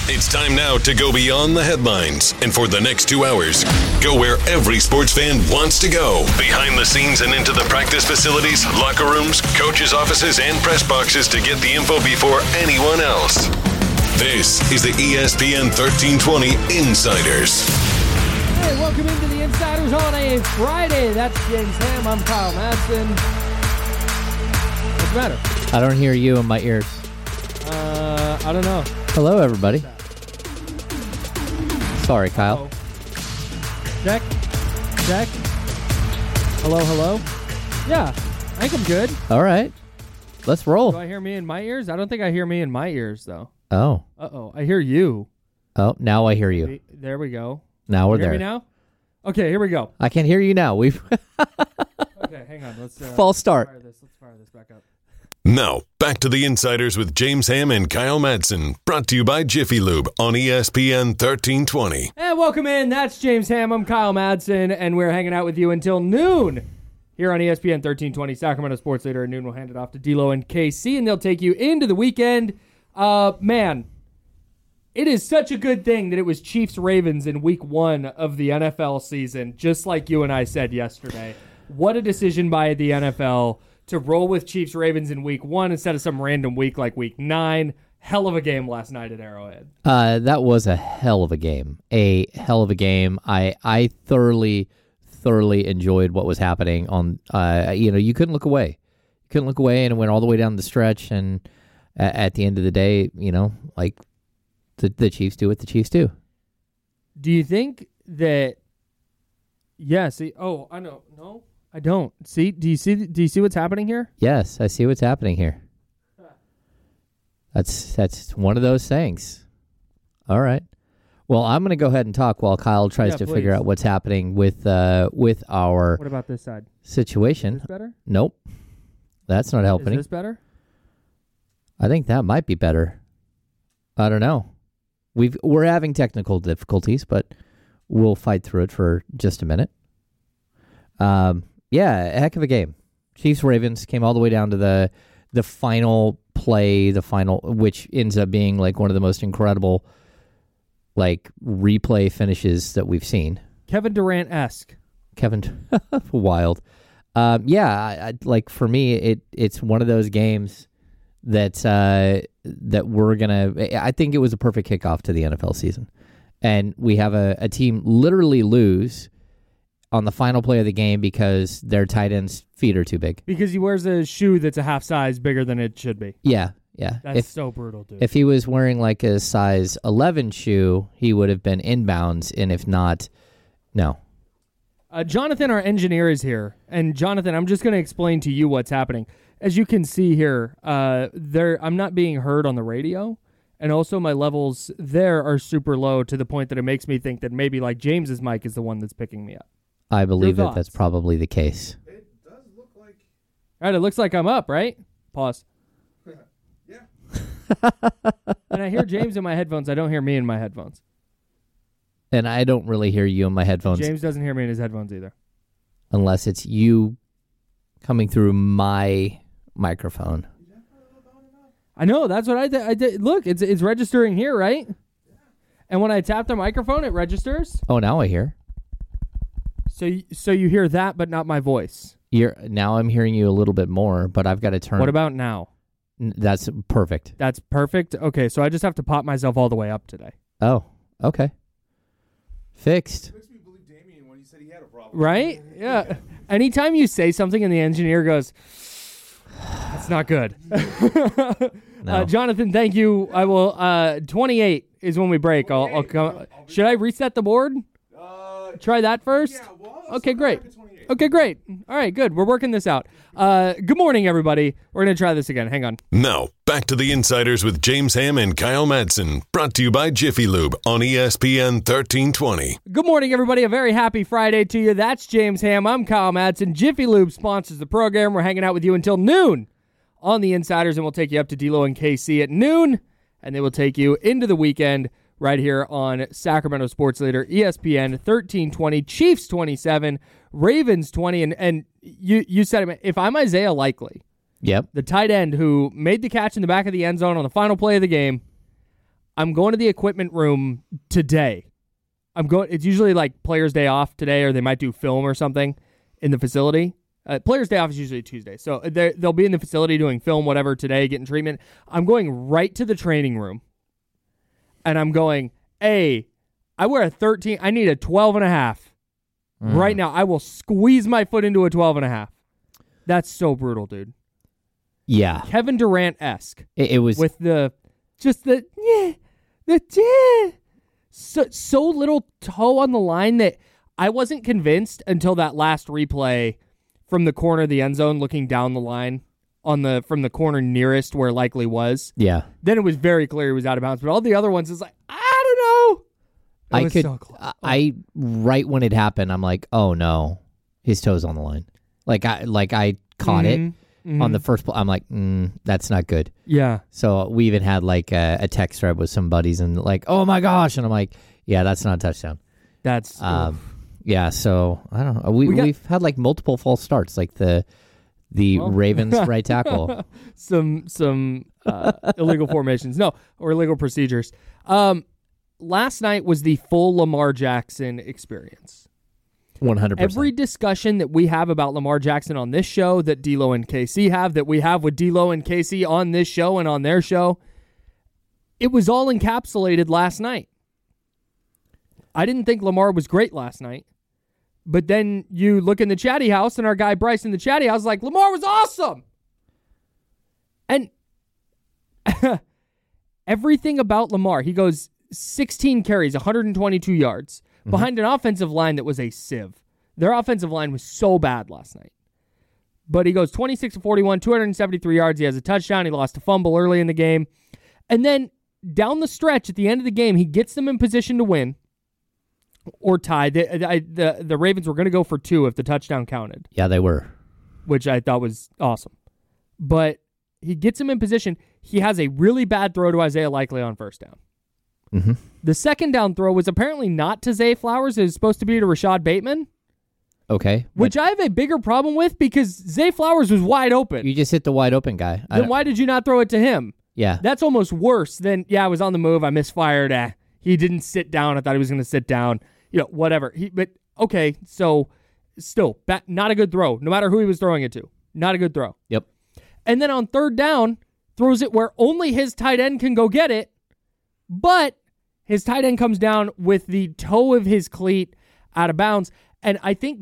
It's time now to go beyond the headlines. And for the next 2 hours, go where every sports fan wants to go. Behind the scenes and into the practice facilities, locker rooms, coaches' offices, and press boxes to get the info before anyone else. This is the ESPN 1320 Insiders. Hey, welcome into the Insiders on a Friday. That's James Ham. I'm Kyle Madsen. What's the matter? I don't hear you in my ears. I don't know. Hello, everybody. Sorry, Kyle. Check. Check. Hello, hello. Yeah, I think I'm good. All right. Let's roll. Do I hear me in my ears? I don't think I hear me in my ears, though. Oh. Uh-oh. I hear you. Oh, now I hear you. There we go. Now we're You hear there. me now? Okay, here we go. I can hear you now. We've Okay, hang on. Let's false start. Let's fire this back up. Now, back to the Insiders with James Ham and Kyle Madsen. Brought to you by Jiffy Lube on ESPN 1320. And welcome in. That's James Ham. I'm Kyle Madsen, and we're hanging out with you until noon here on ESPN 1320. Sacramento Sports Leader at noon. We'll hand it off to D'Lo and KC, and they'll take you into the weekend. Man, it is such a good thing that it was Chiefs-Ravens in week 1 of the NFL season, just like you and I said yesterday. What a decision by the NFL to roll with Chiefs-Ravens in week 1 instead of some random week like week 9. Hell of a game last night at Arrowhead. That was a hell of a game. A hell of a game. I thoroughly enjoyed what was happening on, you couldn't look away. You couldn't look away, and it went all the way down the stretch, and at the end of the day, like the Chiefs do what the Chiefs do. Do you think that? Yeah. See. Oh, I know. No, I don't. See. Do you see what's happening here? Yes, I see what's happening here. That's one of those things. All right. Well, I'm going to go ahead and talk while Kyle tries to figure out what's happening with our What about this side? situation. Is this better? Nope. That's not helping. Is this better? I think that might be better. I don't know. We're having technical difficulties, but we'll fight through it for just a minute. Yeah, a heck of a game. Chiefs-Ravens came all the way down to the final play, which ends up being like one of the most incredible like replay finishes that we've seen. Kevin Durant-esque. Kevin, wild. Yeah, like for me, it's one of those games that we're gonna. I think it was a perfect kickoff to the NFL season, and we have a team literally lose on the final play of the game because their tight end's feet are too big. Because he wears a shoe that's a half size bigger than it should be. Yeah. That's so brutal, dude. If he was wearing like a size 11 shoe, he would have been inbounds, and if not, no. Jonathan, our engineer, is here. And Jonathan, I'm just going to explain to you what's happening. As you can see here, I'm not being heard on the radio, and also my levels there are super low to the point that it makes me think that maybe like James's mic is the one that's picking me up. I believe that's probably the case. It does look like... All right, it looks like I'm up, right? Pause. Yeah. And I hear James in my headphones. I don't hear me in my headphones. And I don't really hear you in my headphones. James doesn't hear me in his headphones either. Unless it's you coming through my microphone. I know, that's what I did. Look, it's registering here, right? Yeah. And when I tap the microphone, it registers. Oh, now I hear. So you hear that, but not my voice. Now I'm hearing you a little bit more, but I've got to turn. What about now? That's perfect. That's perfect? Okay, so I just have to pop myself all the way up today. Oh, okay. Fixed. It makes me believe Damien when he said he had a problem. Right? Yeah. Anytime you say something and the engineer goes, that's not good. No. Jonathan, thank you. I will. 28 is when we break. I'll come. Should I reset the board? Try that first? Yeah, well, okay, great. Okay, great. All right, good. We're working this out. Good morning, everybody. We're going to try this again. Hang on. Now, back to the Insiders with James Ham and Kyle Madsen. Brought to you by Jiffy Lube on ESPN 1320. Good morning, everybody. A very happy Friday to you. That's James Ham. I'm Kyle Madsen. Jiffy Lube sponsors the program. We're hanging out with you until noon on the Insiders, and we'll take you up to D'Lo and KC at noon, and they will take you into the weekend right here on Sacramento Sports Leader, ESPN 1320, Chiefs 27, Ravens 20, and you said it, if I'm Isaiah Likely, Yep. the tight end who made the catch in the back of the end zone on the final play of the game, I'm going to the equipment room today. It's usually like players' day off today, or they might do film or something in the facility. Players' day off is usually Tuesday. So they'll be in the facility doing film, whatever, today, getting treatment. I'm going right to the training room. And I'm going, hey, I wear a 13. I need a 12 and a half. Right now, I will squeeze my foot into a 12 and a half. That's so brutal, dude. Yeah. Kevin Durant-esque. It was. With so little toe on the line that I wasn't convinced until that last replay from the corner of the end zone looking down the line from the corner nearest where likely was. Yeah. Then it was very clear he was out of bounds. But all the other ones is like, I don't know. So close. Right when it happened, I'm like, oh no, his toe's on the line. Like I caught it on the first play. I'm like, that's not good. Yeah. So we even had like a text thread with some buddies and like, oh my gosh. And I'm like, yeah, that's not a touchdown. That's, yeah. So I don't know. We've had like multiple false starts, like the Ravens right tackle. some illegal formations. No, or illegal procedures. Last night was the full Lamar Jackson experience. 100%. Every discussion that we have about Lamar Jackson on this show, that D'Lo and KC have, that we have with D'Lo and KC on this show and on their show, it was all encapsulated last night. I didn't think Lamar was great last night, but then you look in the chatty house and our guy Bryce in the chatty house is like, Lamar was awesome. And everything about Lamar, he goes 16 carries, 122 yards. Behind an offensive line that was a sieve. Their offensive line was so bad last night. But he goes 26 of 41, 273 yards. He has a touchdown. He lost a fumble early in the game. And then down the stretch at the end of the game, he gets them in position to win or tie. The Ravens were going to go for 2 if the touchdown counted. Yeah, they were. Which I thought was awesome. But he gets him in position. He has a really bad throw to Isaiah Likely on first down. Mm-hmm. The second down throw was apparently not to Zay Flowers. It was supposed to be to Rashad Bateman. Okay. Which I have a bigger problem with because Zay Flowers was wide open. You just hit the wide open guy. Then why did you not throw it to him? Yeah. That's almost worse than, I was on the move. I misfired. He didn't sit down. I thought he was going to sit down. Whatever. But okay, so still, not a good throw. No matter who he was throwing it to. Not a good throw. Yep. And then on third down, throws it where only his tight end can go get it. But his tight end comes down with the toe of his cleat out of bounds. And I think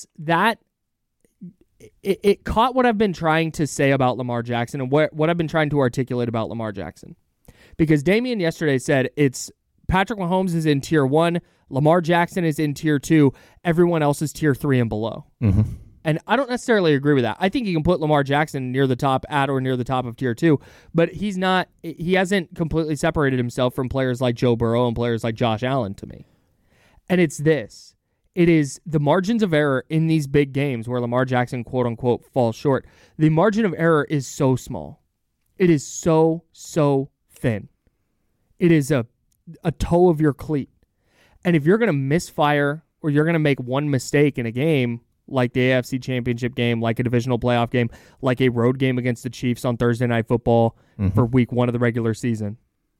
it caught what I've been trying to say about Lamar Jackson and what I've been trying to articulate about Lamar Jackson. Because Damian yesterday said it's Patrick Mahomes is in tier 1, Lamar Jackson is in tier 2, everyone else is tier 3 and below. Mm-hmm. And I don't necessarily agree with that. I think you can put Lamar Jackson near the top or near the top of tier 2, but he hasn't completely separated himself from players like Joe Burrow and players like Josh Allen to me. And it's this. It is the margins of error in these big games where Lamar Jackson, quote unquote, falls short. The margin of error is so small. It is so, so thin. It is a toe of your cleat. And if you're going to misfire or you're going to make one mistake in a game, like the AFC Championship game, like a divisional playoff game, like a road game against the Chiefs on Thursday Night Football for week 1 of the regular season.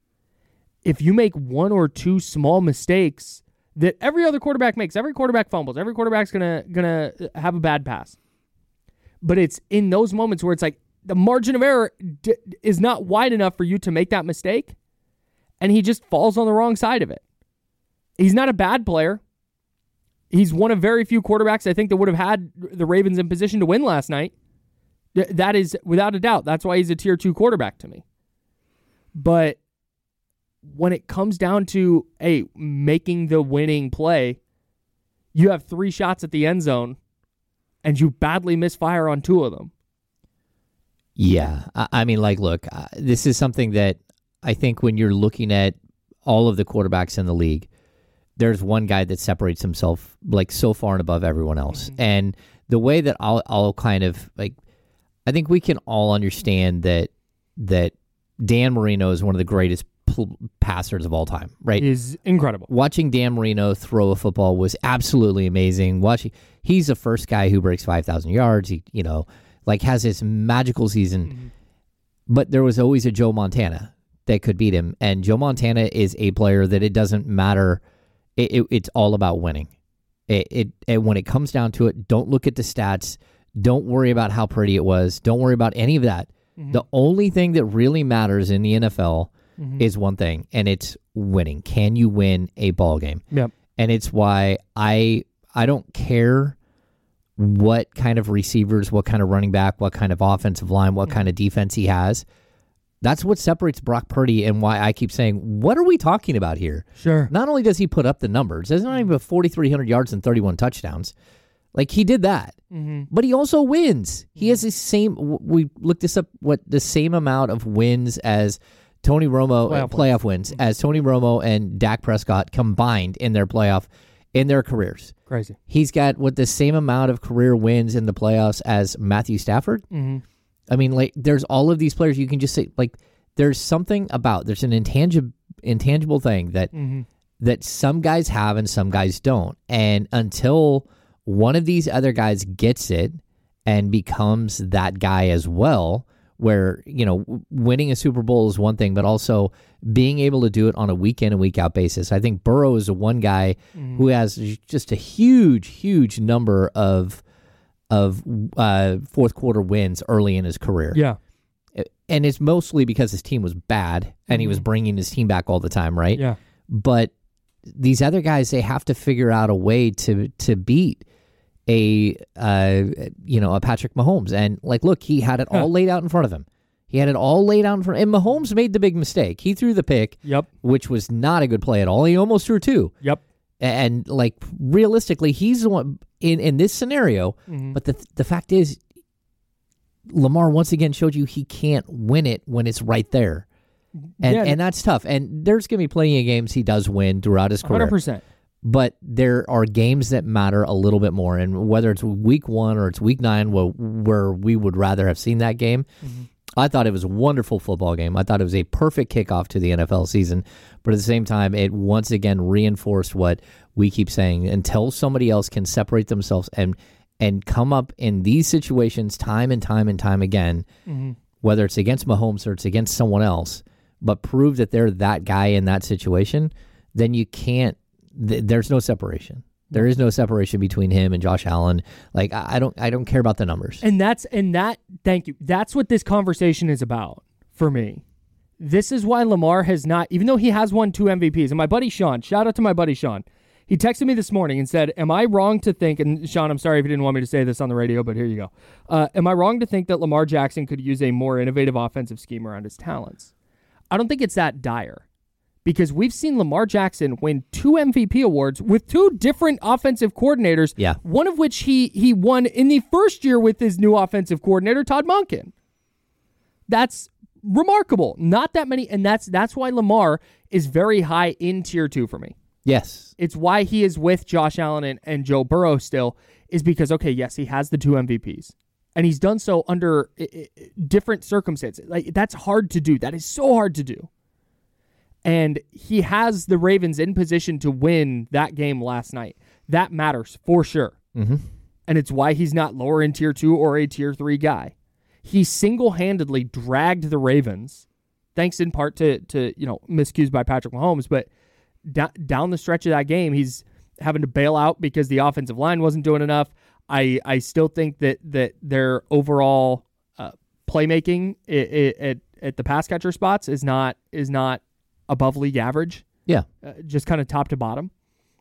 If you make 1 or 2 small mistakes that every other quarterback makes, every quarterback fumbles, every quarterback's gonna have a bad pass. But it's in those moments where it's like the margin of error is not wide enough for you to make that mistake, and he just falls on the wrong side of it. He's not a bad player. He's one of very few quarterbacks I think that would have had the Ravens in position to win last night. That is without a doubt. That's why he's a tier 2 quarterback to me. But when it comes down to making the winning play, you have 3 shots at the end zone and you badly misfire on 2 of them. Yeah. I mean, look, this is something that I think when you're looking at all of the quarterbacks in the league, there's one guy that separates himself so far and above everyone else. Mm-hmm. And the way that I'll kind of I think we can all understand that Dan Marino is one of the greatest passers of all time, right? He's incredible. Watching Dan Marino throw a football was absolutely amazing. He's the first guy who breaks 5,000 yards. He, has this magical season. Mm-hmm. But there was always a Joe Montana that could beat him. And Joe Montana is a player that it doesn't matter. It's all about winning. When it comes down to it, don't look at the stats. Don't worry about how pretty it was. Don't worry about any of that. The only thing that really matters in the NFL is one thing, and it's winning. Can you win a ball game? Yep. And it's why I don't care what kind of receivers, what kind of running back, what kind of offensive line, what kind of defense he has. That's what separates Brock Purdy and why I keep saying, what are we talking about here? Sure. Not only does he put up the numbers, there's not even 4,300 yards and 31 touchdowns. Like, he did that. But he also wins. He has the same, we looked this up, the same amount of wins as Tony Romo, playoff wins, as Tony Romo and Dak Prescott combined in their careers. Crazy. He's got the same amount of career wins in the playoffs as Matthew Stafford. I mean, like, there's all of these players you can just say, like, there's something about, there's an intangible thing that some guys have and some guys don't. And until one of these other guys gets it and becomes that guy as well, where, winning a Super Bowl is one thing, but also being able to do it on a week in and week out basis. I think Burrow is the one guy who has just a huge, huge number of fourth quarter wins early in his career. Yeah. And it's mostly because his team was bad and he was bringing his team back all the time, right? Yeah. But these other guys, they have to figure out a way to beat a Patrick Mahomes. And look, he had it all laid out in front of him. He had it all laid out in front. And Mahomes made the big mistake. He threw the pick, which was not a good play at all. He almost threw two. Yep. And realistically, he's the one in this scenario. But the fact is, Lamar once again showed you he can't win it when it's right there. And that's tough. And there's going to be plenty of games he does win throughout his career. 100%. But there are games that matter a little bit more. And whether it's week 1 or it's week 9 where we would rather have seen that game, I thought it was a wonderful football game. I thought it was a perfect kickoff to the NFL season. But at the same time, it once again reinforced what we keep saying. Until somebody else can separate themselves and come up in these situations time and time and time again, whether it's against Mahomes or it's against someone else, but prove that they're that guy in that situation, then you can't. There's no separation. There is no separation between him and Josh Allen. Like, I don't care about the numbers. Thank you. That's what this conversation is about for me. This is why Lamar has not, even though he has won 2 MVPs. And my buddy Sean, shout out to my buddy Sean. He texted me this morning and said, am I wrong to think, and Sean, I'm sorry if you didn't want me to say this on the radio, but here you go. Am I wrong to think that Lamar Jackson could use a more innovative offensive scheme around his talents? I don't think it's that dire. Because we've seen Lamar Jackson win 2 MVP awards with 2 different offensive coordinators, one of which he won in the first year with his new offensive coordinator, Todd Monken. That's remarkable. Not that many, and that's why Lamar is very high in tier 2 for me. Yes. It's why he is with Josh Allen and Joe Burrow still, is because, okay, yes, he has the 2 MVPs. And he's done so under different circumstances. Like, that's hard to do. That is so hard to do. And he has the Ravens in position to win that game last night. That matters for sure. And it's why he's not lower in tier 2 or a tier 3 guy. He single-handedly dragged the Ravens, thanks in part to miscues by Patrick Mahomes, but down the stretch of that game, he's having to bail out because the offensive line wasn't doing enough. I still think that their overall playmaking at the pass catcher spots is not above league average. Yeah. Just kind of top to bottom.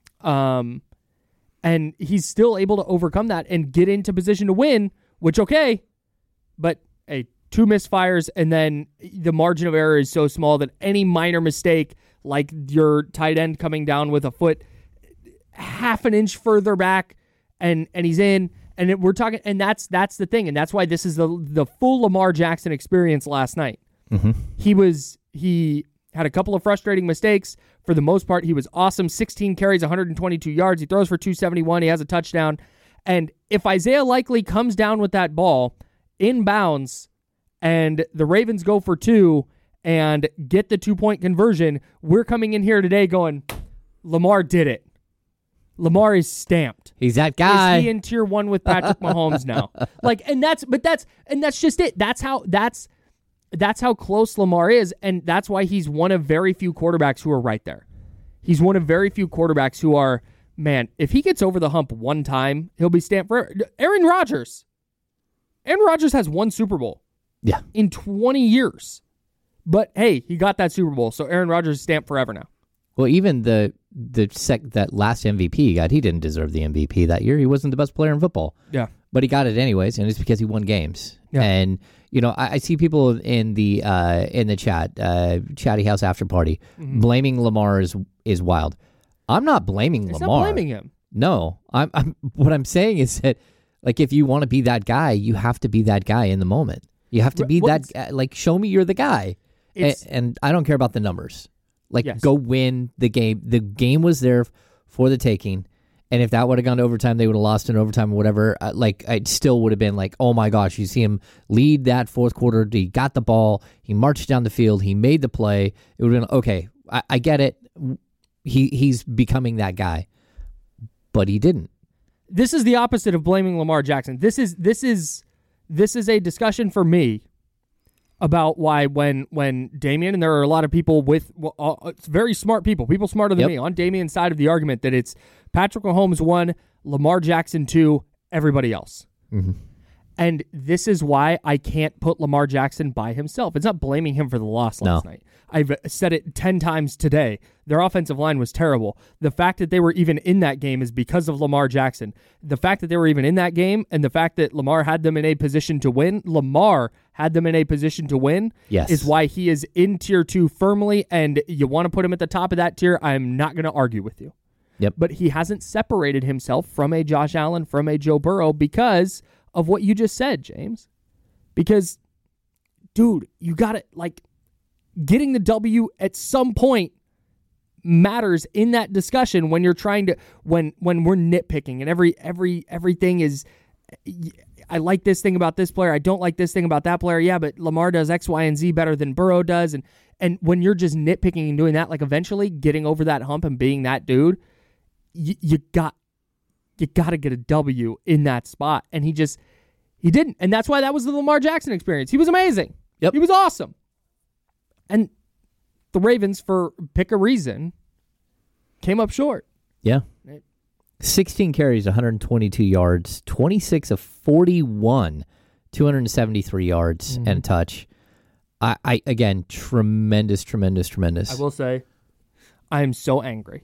And he's still able to overcome that and get into position to win, which, okay, but 2 misfires, and then the margin of error is so small that any minor mistake, like your tight end coming down with a foot half an inch further back, and he's in, and we're talking, and that's the thing, and that's why this is the full Lamar Jackson experience last night. He had a couple of frustrating mistakes. For the most part, he was awesome. 16 carries, 122 yards. He throws for 271. He has a touchdown. And if Isaiah Likely comes down with that ball inbounds and the Ravens go for 2 and get the 2-point conversion, we're coming in here today going, Lamar did it. Lamar is stamped. He's that guy. Is he in tier 1 with Patrick Mahomes now? And that's just it. That's how close Lamar is, and that's why he's one of very few quarterbacks who are right there. He's one of very few quarterbacks who are, man, if he gets over the hump one time, he'll be stamped forever. Aaron Rodgers. Aaron Rodgers has one Super Bowl. Yeah. In 20 years. But hey, he got that Super Bowl, so Aaron Rodgers is stamped forever now. Well, even that last MVP he got, he didn't deserve the MVP that year. He wasn't the best player in football. Yeah. But he got it anyways, and it's because he won games. Yeah. And I see people in the chat, Chatty House After Party, blaming Lamar is wild. I'm not blaming It's Lamar. not blaming him. No, I'm. What I'm saying is that, like, if you want to be that guy, you have to be that guy in the moment. You have to be Well, that guy. Like, show me you're the guy. And I don't care about the numbers. Like, Yes. go win the game. The game was there for the taking. And if that would have gone to overtime, they would have lost in overtime or whatever. It still would have been like, oh my gosh, you see him lead that fourth quarter. He got the ball. He marched down the field. He made the play. It would have been, okay, I get it. He's becoming that guy. But he didn't. This is the opposite of blaming Lamar Jackson. This is a discussion for me about why when Damian, and there are a lot of people with very smart people smarter than me on Damian's side of the argument that it's Patrick Mahomes 1, Lamar Jackson 2, everybody else. Mm-hmm. And this is why I can't put Lamar Jackson by himself. It's not blaming him for the loss last night. I've said it 10 times today. Their offensive line was terrible. The fact that they were even in that game is because of Lamar Jackson. The fact that they were even in that game and the fact that Lamar had them in a position to win, Yes. is why he is in tier 2 firmly, and you want to put him at the top of that tier, I'm not going to argue with you. Yep. But he hasn't separated himself from a Josh Allen, from a Joe Burrow because of what you just said, James. Because, dude, you got to, getting the W at some point matters in that discussion when you're trying to, when we're nitpicking and everything is, I like this thing about this player, I don't like this thing about that player. Yeah, but Lamar does X, Y, and Z better than Burrow does. And when you're just nitpicking and doing that, eventually getting over that hump and being that dude, you got to get a W in that spot. And he didn't. And that's why that was the Lamar Jackson experience. He was amazing. Yep. He was awesome. And the Ravens, for pick a reason, came up short. Yeah. 16 carries, 122 yards, 26 of 41, 273 yards and a touch. I again, tremendous. I will say, I am so angry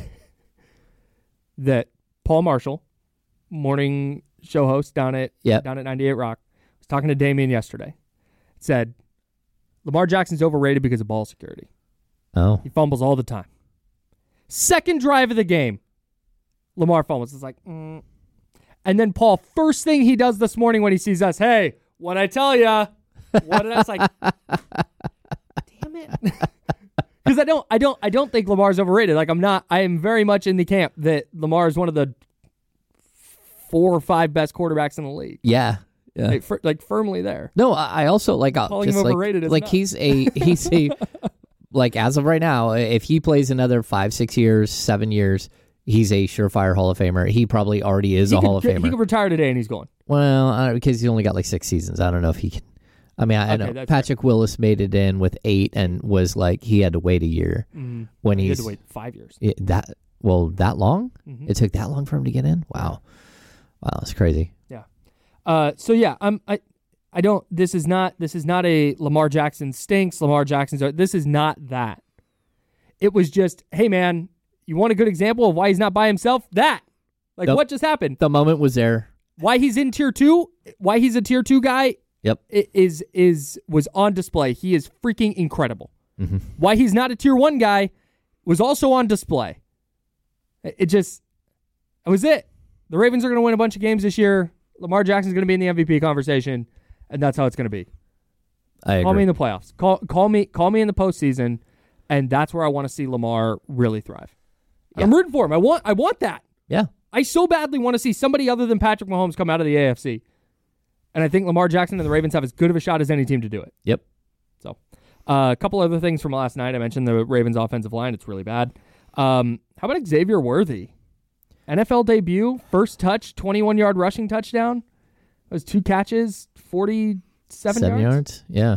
that Paul Marshall, morning show host down at 98 Rock, was talking to Damian yesterday. Said, Lamar Jackson's overrated because of ball security. Oh. He fumbles all the time. Second drive of the game, Lamar fumbles. It's And then Paul, first thing he does this morning when he sees us, hey, what'd I tell ya? What did I say? Damn it. Because I don't think Lamar's overrated. I am very much in the camp that Lamar is one of the 4 or 5 best quarterbacks in the league. Yeah. Yeah. Firmly there. No, I also calling him overrated. He's a as of right now, if he plays another 5, 6 years, 7 years, he's a surefire Hall of Famer. He probably already is a Hall of Famer. He could retire today and he's going. Well, because he's only got 6 seasons. I don't know if he can. I mean, I know Patrick Willis made it in with 8 and was he had to wait a year when he had to wait 5 years. That long? Mm-hmm. It took that long for him to get in? Wow, that's crazy. Yeah. I don't. This is not a Lamar Jackson stinks. Lamar Jackson's. This is not that. It was just, hey man, you want a good example of why he's not by himself? What just happened? The moment was there. Why he's in tier 2? Why he's a tier 2 guy? Yep. Was on display. He is freaking incredible. Mm-hmm. Why he's not a tier 1 guy was also on display. That was it. The Ravens are going to win a bunch of games this year. Lamar Jackson's going to be in the MVP conversation, and that's how it's going to be. I agree. Call me in the playoffs. Call me in the postseason, and that's where I want to see Lamar really thrive. Yeah. I'm rooting for him. I want that. Yeah. I so badly want to see somebody other than Patrick Mahomes come out of the AFC. And I think Lamar Jackson and the Ravens have as good of a shot as any team to do it. Yep. So, a couple other things from last night. I mentioned the Ravens' offensive line. It's really bad. How about Xavier Worthy? NFL debut, first touch, 21-yard rushing touchdown. It was 2 catches, 47 yards. Yeah.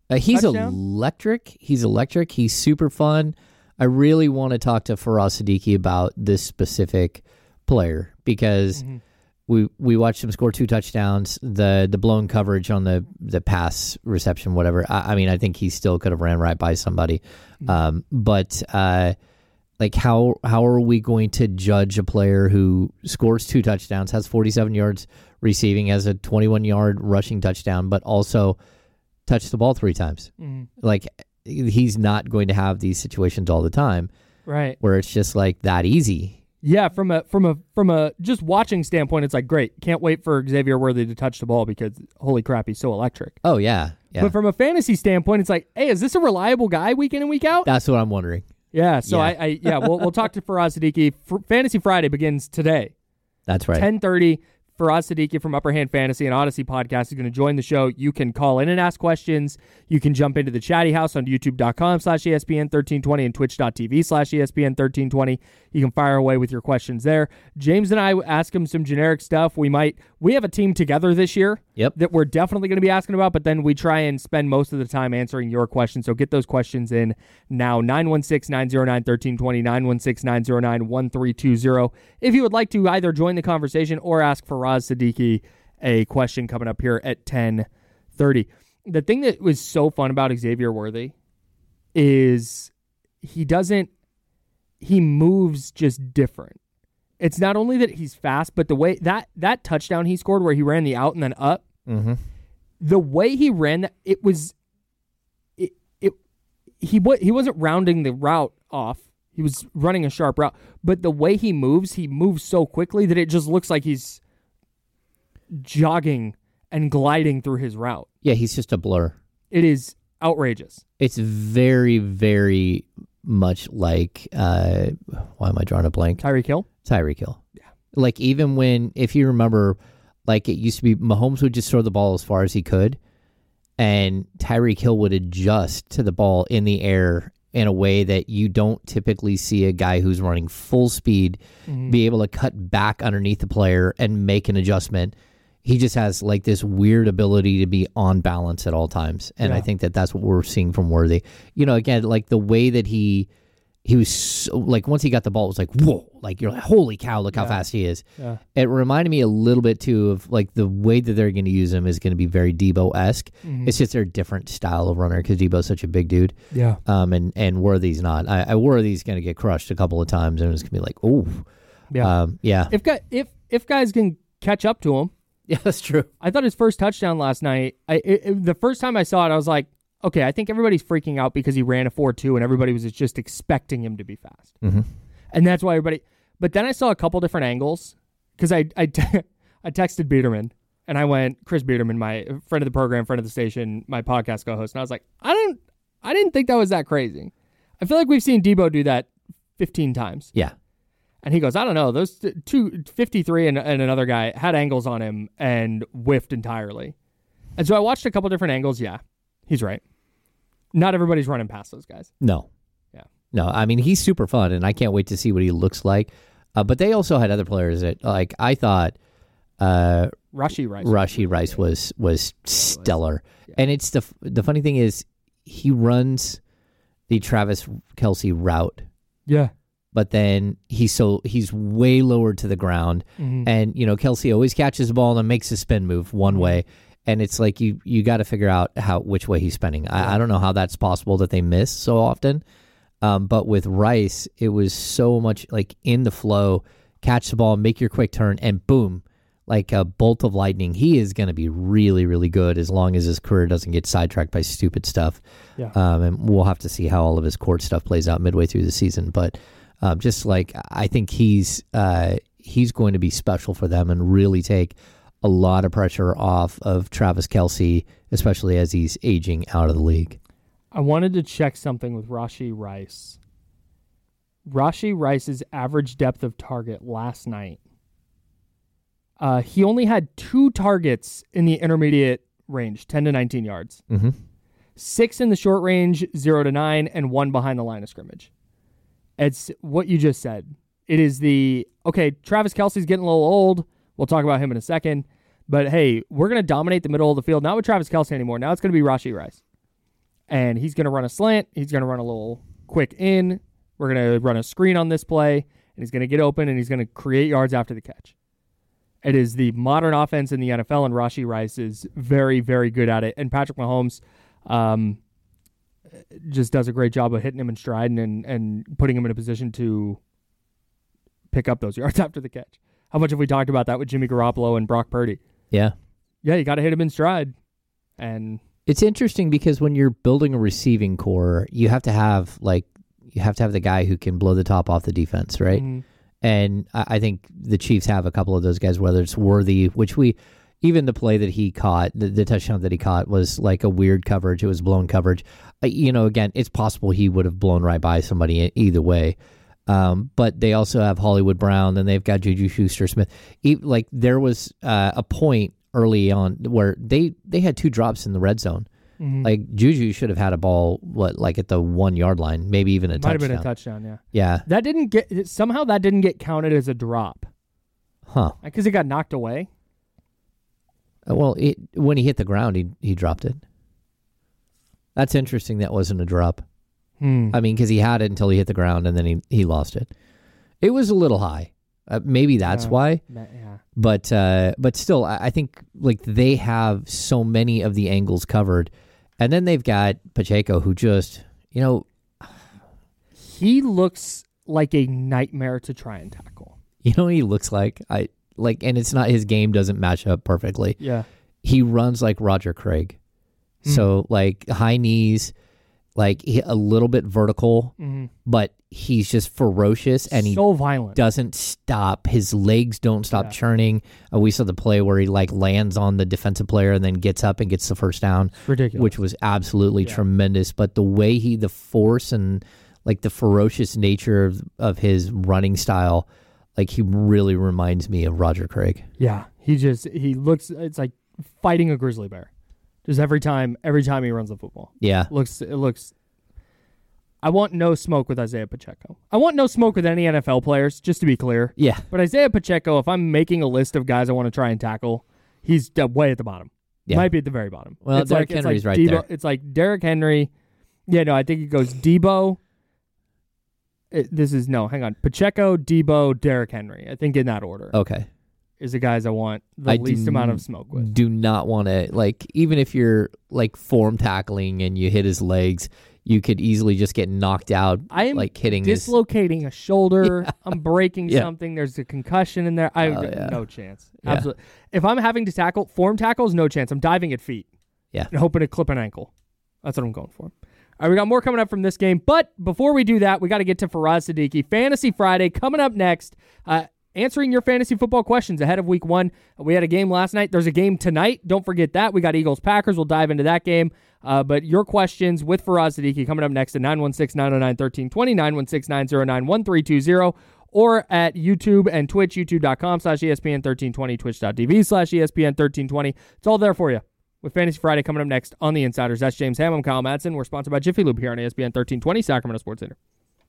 He's touchdown? electric. He's super fun. I really want to talk to Faraz Siddiqui about this specific player because we watched him score 2 touchdowns. The blown coverage on the pass reception, whatever. I mean, I think he still could have ran right by somebody. But like, how are we going to judge a player who scores 2 touchdowns, has 47 yards receiving, has a 21-yard rushing touchdown, but also touched the ball 3 times? Like, he's not going to have these situations all the time, Right. where it's just like that easy. Yeah, from a just watching standpoint, it's like great. Can't wait for Xavier Worthy to touch the ball because holy crap, he's so electric. Oh yeah. But from a fantasy standpoint, it's like, hey, is this a reliable guy week in and week out? That's what I'm wondering. Yeah. So Yeah. we'll talk to Faraz Siddiqui. Fantasy Friday begins today. That's right. 10:30. Faraz Siddiqui from Upper Hand Fantasy and Odyssey Podcast is going to join the show. You can call in and ask questions. You can jump into the chatty house on youtube.com/ESPN1320 and twitch.tv/ESPN1320. You can fire away with your questions there. James and I ask him some generic stuff. We have a team together this year that we're definitely going to be asking about, but then we try and spend most of the time answering your questions. So get those questions in now. 916-909-1320, 916-909-1320. If you would like to either join the conversation or ask Faraz Siddiqui a question coming up here at 10:30. The thing that was so fun about Xavier Worthy is he moves just different. It's not only that he's fast, but the way that touchdown he scored where he ran the out and then up, the way he ran that, he wasn't rounding the route off. He was running a sharp route, but the way he moves so quickly that it just looks like he's jogging and gliding through his route. Yeah, he's just a blur. It is outrageous. It's very, very much like, why am I drawing a blank? Tyreek Hill? Tyreek Hill. Yeah. Like, even if you remember, like, it used to be Mahomes would just throw the ball as far as he could, and Tyreek Hill would adjust to the ball in the air in a way that you don't typically see a guy who's running full speed be able to cut back underneath the player and make an adjustment. He just has like this weird ability to be on balance at all times. And I think that's what we're seeing from Worthy. You know, again, like the way that he was so, like, once he got the ball, it was like, whoa, like you're like, holy cow, look how fast he is. Yeah. It reminded me a little bit too of like the way that they're going to use him is going to be very Debo-esque. It's just their different style of runner because Debo's such a big dude. Yeah. And Worthy's not. Worthy's going to get crushed a couple of times and it's going to be like, oh. Yeah. If guys can catch up to him. Yeah, that's true. I thought his first touchdown last night, the first time I saw it, I was like, okay, I think everybody's freaking out because he ran a 4.2 and everybody was just expecting him to be fast. And that's why everybody... But then I saw a couple different angles because I texted Biederman and I went, Chris Biederman, my friend of the program, friend of the station, my podcast co-host, and I was like, I didn't think that was that crazy. I feel like we've seen Debo do that 15 times. Yeah. And he goes, I don't know, those 253 and another guy had angles on him and whiffed entirely. And so I watched a couple different angles. Yeah, he's right. Not everybody's running past those guys. No. Yeah. No, I mean, he's super fun, and I can't wait to see what he looks like. But they also had other players that, like, I thought Rashee Rice was stellar. Yeah. And it's the funny thing is he runs the Travis Kelce route. Yeah. But then he's way lower to the ground. And, you know, Kelce always catches the ball and then makes a spin move one way. And it's like you got to figure out which way he's spinning. Yeah. I don't know how that's possible that they miss so often. But with Rice, it was so much like in the flow, catch the ball, make your quick turn, and boom, like a bolt of lightning. He is going to be really, really good as long as his career doesn't get sidetracked by stupid stuff. Yeah. And we'll have to see how all of his court stuff plays out midway through the season. But just like I think he's going to be special for them and really take a lot of pressure off of Travis Kelce, especially as he's aging out of the league. I wanted to check something with Rashee Rice. Rashee Rice's average depth of target last night. He only had 2 targets in the intermediate range, 10 to 19 yards. 6 in the short range, 0 to 9, and 1 behind the line of scrimmage. It's what you just said. It is Travis Kelce's getting a little old. We'll talk about him in a second. But, hey, we're going to dominate the middle of the field. Not with Travis Kelce anymore. Now it's going to be Rashee Rice. And he's going to run a slant. He's going to run a little quick in. We're going to run a screen on this play, and he's going to get open, and he's going to create yards after the catch. It is the modern offense in the NFL, and Rashee Rice is very, very good at it. And Patrick Mahomes just does a great job of hitting him in stride and putting him in a position to pick up those yards after the catch. How much have we talked about that with Jimmy Garoppolo and Brock Purdy? Yeah. Yeah, you got to hit him in stride. And it's interesting because when you're building a receiving core, you have to have the guy who can blow the top off the defense, right? Mm-hmm. And I think the Chiefs have a couple of those guys, whether it's Worthy, which even the play that he caught, the touchdown that he caught was like a weird coverage. It was blown coverage. Again, it's possible he would have blown right by somebody either way. But they also have Hollywood Brown, then they've got Juju Schuster-Smith. Like there was a point early on where they had 2 drops in the red zone. Mm-hmm. Like Juju should have had a ball, at the 1 yard line, maybe even a touchdown. Might have been a touchdown, yeah. Yeah. That didn't get counted as a drop. Huh. Because it got knocked away. Well, when he hit the ground, he dropped it. That's interesting. That wasn't a drop. I mean, because he had it until he hit the ground, and then he lost it. It was a little high. Maybe that's why. Yeah. But still, I think like they have so many of the angles covered, and then they've got Pacheco, who just he looks like a nightmare to try and tackle. He looks like and it's not, his game doesn't match up perfectly. Yeah, he runs like Roger Craig, so like high knees. Like a little bit vertical, but he's just ferocious and so violent. Doesn't stop. His legs don't stop churning. We saw the play where he lands on the defensive player and then gets up and gets the first down. Ridiculous. Which was absolutely tremendous. But the way the force and the ferocious nature of his running style, he really reminds me of Roger Craig. Yeah, he looks. It's like fighting a grizzly bear. Just every time he runs the football. Yeah. It looks I want no smoke with Isaiah Pacheco. I want no smoke with any NFL players, just to be clear. Yeah. But Isaiah Pacheco, if I'm making a list of guys I want to try and tackle, he's way at the bottom. Yeah. Might be at the very bottom. Well, Derrick Henry's right there. It's like Derrick Henry. Yeah, no, I think it goes Debo. Hang on. Pacheco, Debo, Derrick Henry. I think in that order. Okay. Is the guys I want the least amount of smoke with. Do not want to, even if you're, form tackling and you hit his legs, you could easily just get knocked out, I am hitting dislocating a shoulder. Yeah. I'm breaking something. There's a concussion in there. No chance. Yeah. Absolutely. If I'm having to tackle, form tackles, no chance. I'm diving at feet. Yeah. And hoping to clip an ankle. That's what I'm going for. All right, we got more coming up from this game. But before we do that, we got to get to Faraz Siddiqui. Fantasy Friday coming up next. Answering your fantasy football questions ahead of week 1. We had a game last night. There's a game tonight. Don't forget that. We got Eagles-Packers. We'll dive into that game. But your questions with Faraz Siddiqui coming up next at 916-909-1320, 916-909-1320, or at YouTube and Twitch, youtube.com/ESPN1320, twitch.tv/ESPN1320. It's all there for you. With Fantasy Friday coming up next on The Insiders. That's James Ham. I'm Kyle Madsen. We're sponsored by Jiffy Lube here on ESPN 1320, Sacramento Sports Center.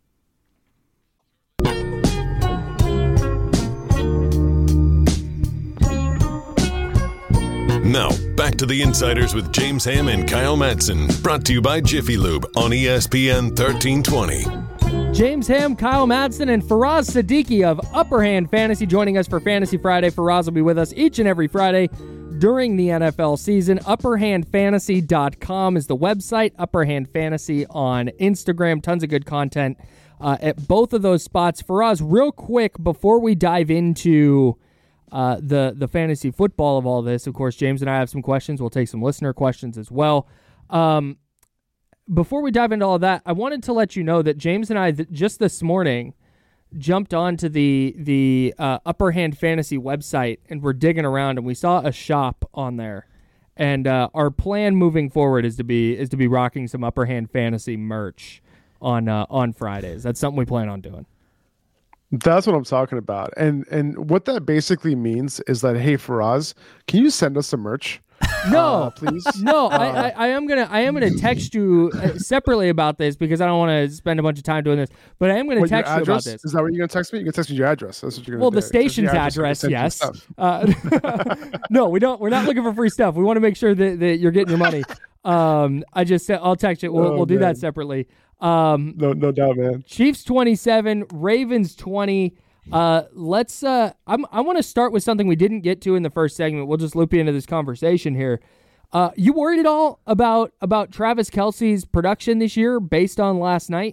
Now, back to the Insiders with James Ham and Kyle Madsen. Brought to you by Jiffy Lube on ESPN 1320. James Ham, Kyle Madsen, and Faraz Siddiqui of Upper Hand Fantasy joining us for Fantasy Friday. Faraz will be with us each and every Friday during the NFL season. UpperHandFantasy.com is the website. Upper Hand Fantasy on Instagram. Tons of good content at both of those spots. Faraz, real quick, before we dive into the fantasy football of all this, of course, James and I have some questions. We'll take some listener questions as well. Before we dive into all of that, I wanted to let you know that James and I just this morning jumped onto the Upper Hand Fantasy website, and we're digging around, and we saw a shop on there. And our plan moving forward is to be rocking some Upper Hand Fantasy merch on Fridays. That's something we plan on doing. That's what I'm talking about. And what that basically means is that, hey, Faraz, can you send us some merch? No, please. No, I am gonna text you separately about this because I don't want to spend a bunch of time doing this. But I am gonna text you about this. Is that what you're gonna text me? You can text me your address. That's what you're gonna do. Well, the station's address, yes. No, we don't. We're not looking for free stuff. We want to make sure that you're getting your money. I just said I'll text you. We'll do that separately. No doubt, man. Chiefs 27, Ravens 20. I want to start with something we didn't get to in the first segment. We'll just loop you into this conversation here. You worried at all about Travis Kelce's production this year based on last night?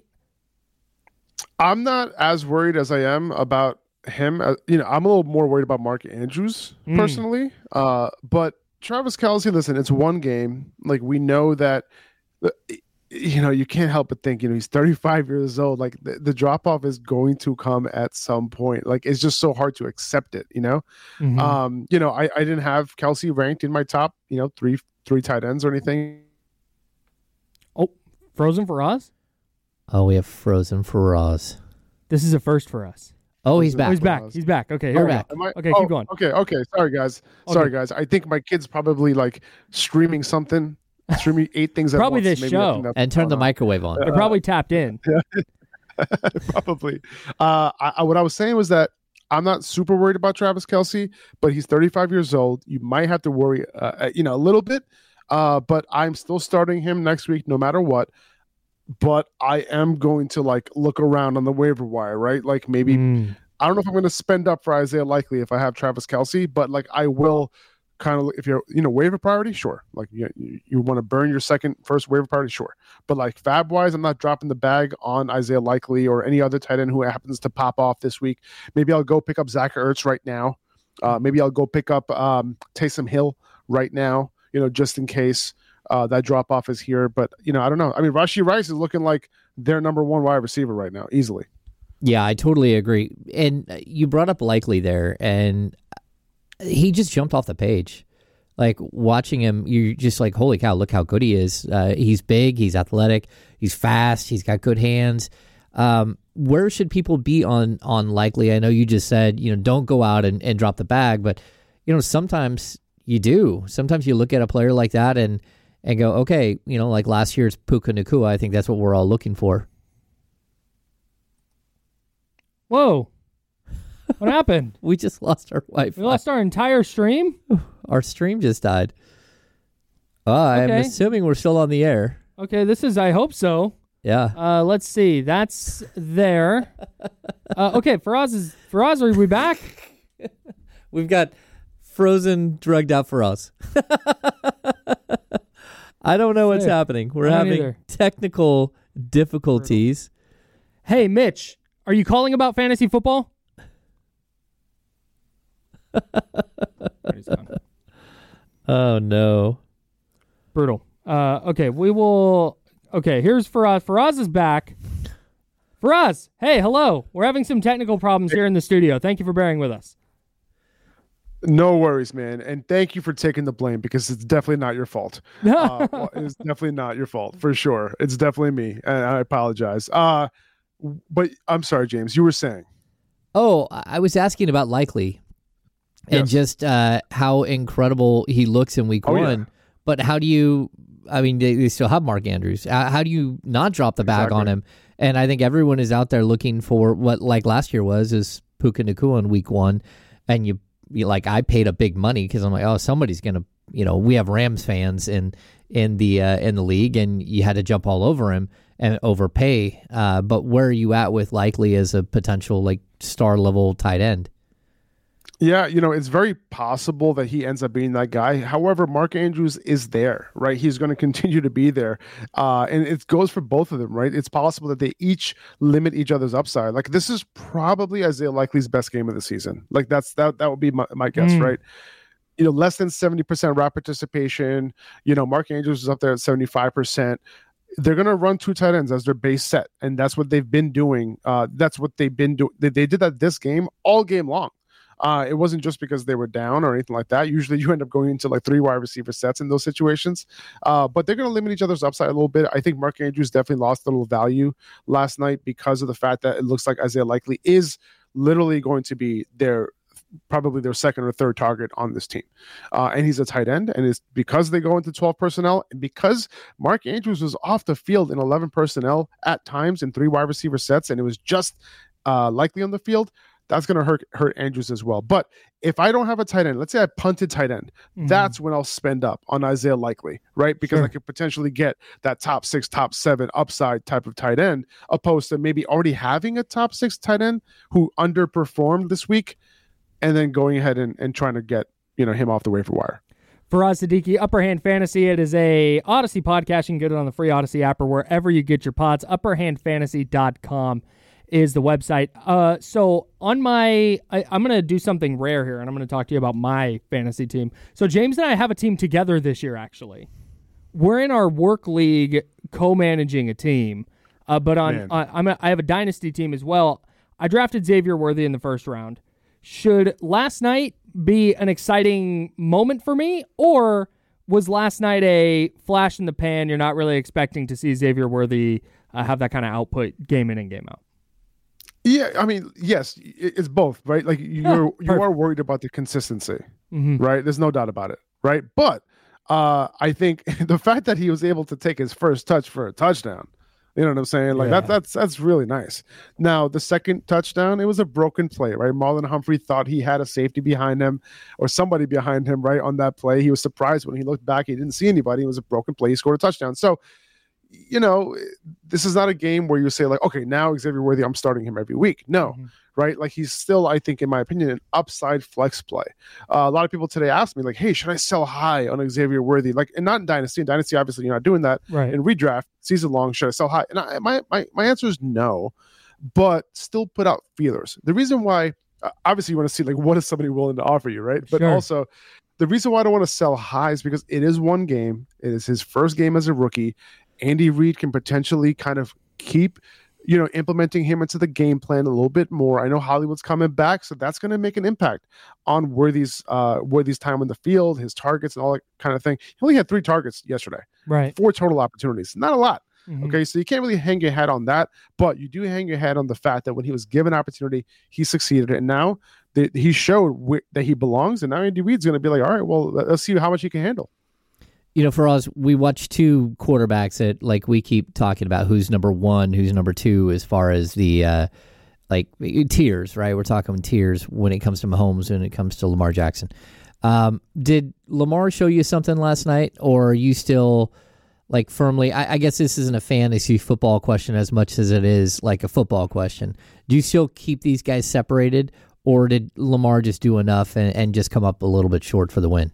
I'm not as worried as I am about him. I'm a little more worried about Mark Andrews personally. But Travis Kelce, listen, it's one game. Like, we know that, you can't help but think, he's 35 years old. Like, the drop off is going to come at some point. Like, it's just so hard to accept it, Mm-hmm. I didn't have Kelce ranked in my top, three tight ends or anything. Oh, Frozen for Oz? Oh, we have Frozen for Oz. This is a first for us. Oh, he's back. He's back. He's back. Okay, here we go. Okay, keep going. Okay. Sorry, guys. I think my kid's probably like streaming 8 things at Probably once. this Maybe show. And turn the microwave on. They're probably tapped in. Probably. What I was saying was that I'm not super worried about Travis Kelce, but he's 35 years old. You might have to worry, a little bit. But I'm still starting him next week, no matter what. But I am going to look around on the waiver wire, right? Like, maybe I don't know if I'm going to spend up for Isaiah Likely if I have Travis Kelce, but I will kind of, if you're waiver priority, sure. Like, you want to burn your first waiver priority, sure. But fab wise, I'm not dropping the bag on Isaiah Likely or any other tight end who happens to pop off this week. Maybe I'll go pick up Zach Ertz right now. Maybe I'll go pick up Taysom Hill right now, just in case that drop off is here. But I don't know. I mean, Rashee Rice is looking like their number one wide receiver right now, easily. Yeah, I totally agree. And you brought up Likely there, and he just jumped off the page. Like, watching him, you're just like, holy cow, look how good he is. He's big, he's athletic, he's fast, he's got good hands. Where should people be on Likely? I know you just said, don't go out and drop the bag, but sometimes you do. Sometimes you look at a player like that and go, okay, like last year's Puka Nacua, I think that's what we're all looking for. Whoa. What happened? We just lost our Wi-Fi. We lost our entire stream? Our stream just died. I'm assuming we're still on the air. Okay, I hope so. Yeah. Let's see. That's there. Okay, Faraz, are we back? We've got Frozen drugged out for us. I don't know what's happening. We're having technical difficulties. Hey, Mitch, are you calling about fantasy football? Oh, no. Brutal. Okay, we will... Okay, here's Faraz. Faraz is back. Faraz, hey, hello. We're having some technical problems here in the studio. Thank you for bearing with us. No worries, man. And thank you for taking the blame, because it's definitely not your fault. It's definitely not your fault, for sure. It's definitely me, and I apologize. But I'm sorry, James, you were saying. Oh, I was asking about Likely and just how incredible he looks in week 1. Yeah. But how do you, they still have Mark Andrews. How do you not drop the bag on him? And I think everyone is out there looking for what, like last year is Puka Nacua in week 1. And you I paid a big money because I'm like, oh, somebody's going to, we have Rams fans in the league, and you had to jump all over him and overpay. But where are you at with Likely as a potential star level tight end? Yeah, it's very possible that he ends up being that guy. However, Mark Andrews is there, right? He's going to continue to be there. And it goes for both of them, right? It's possible that they each limit each other's upside. This is probably Isaiah Likely's best game of the season. That would be my guess, right? Less than 70% route participation. Mark Andrews is up there at 75%. They're going to run 2 tight ends as their base set, and that's what they've been doing. That's what they've been doing. They did that this game all game long. It wasn't just because they were down or anything like that. Usually you end up going into 3 wide receiver sets in those situations. But they're going to limit each other's upside a little bit. I think Mark Andrews definitely lost a little value last night because of the fact that it looks like Isaiah Likely is literally going to be probably their second or third target on this team. And he's a tight end. And it's because they go into 12 personnel, and because Mark Andrews was off the field in 11 personnel at times in 3 wide receiver sets, and it was just Likely on the field. that's going to hurt Andrews as well. But if I don't have a tight end, let's say I punted tight end, that's when I'll spend up on Isaiah Likely, right? Because I could potentially get that top 6, top 7 upside type of tight end, opposed to maybe already having a top 6 tight end who underperformed this week, and then going ahead and trying to get him off the waiver wire. Faraz Siddiqui, Upper Hand Fantasy. It is a Odyssey podcast. You can get it on the free Odyssey app or wherever you get your pods. UpperHandFantasy.com is the website. So on I'm going to do something rare here, and I'm going to talk to you about my fantasy team. So James and I have a team together this year, actually. We're in our work league co-managing a team, but I have a dynasty team as well. I drafted Xavier Worthy in the first round. Should last night be an exciting moment for me, or was last night a flash in the pan? You're not really expecting to see Xavier Worthy have that kind of output game in and game out. Yeah, I mean, yes, it's both, right? Like you are worried about the consistency, right? There's no doubt about it, right? But I think the fact that he was able to take his first touch for a touchdown, you know what I'm saying? Like that's really nice. Now, the second touchdown, it was a broken play, right? Marlon Humphrey thought he had a safety behind him or somebody behind him, right, on that play. He was surprised when he looked back. He didn't see anybody. It was a broken play. He scored a touchdown. So, this is not a game where you say, like, okay, now Xavier Worthy, I'm starting him every week. No, right? Like, he's still, I think, in my opinion, an upside flex play. A lot of people today asked me, like, hey, should I sell high on Xavier Worthy? Like, and not in Dynasty. In Dynasty, obviously, you're not doing that. Right. In redraft, season long, should I sell high? And my answer is no, but still put out feelers. The reason why, obviously, you want to see, like, what is somebody willing to offer you, right? But also, the reason why I don't want to sell high is because it is one game. It is his first game as a rookie. Andy Reid can potentially kind of keep, implementing him into the game plan a little bit more. I know Hollywood's coming back, so that's going to make an impact on Worthy's time on the field, his targets, and all that kind of thing. He only had 3 targets yesterday, right? 4 total opportunities, not a lot. Okay, so you can't really hang your hat on that, but you do hang your hat on the fact that when he was given opportunity, he succeeded, and now he showed that he belongs. And now Andy Reid's going to be like, all right, well, let's see how much he can handle. For us, we watch 2 quarterbacks that, like, we keep talking about who's number 1, who's number 2 as far as the, tiers, right? We're talking tiers when it comes to Mahomes, when it comes to Lamar Jackson. Did Lamar show you something last night, or are you still, like, firmly, I guess this isn't a fantasy football question as much as it is, like, a football question. Do you still keep these guys separated, or did Lamar just do enough and just come up a little bit short for the win?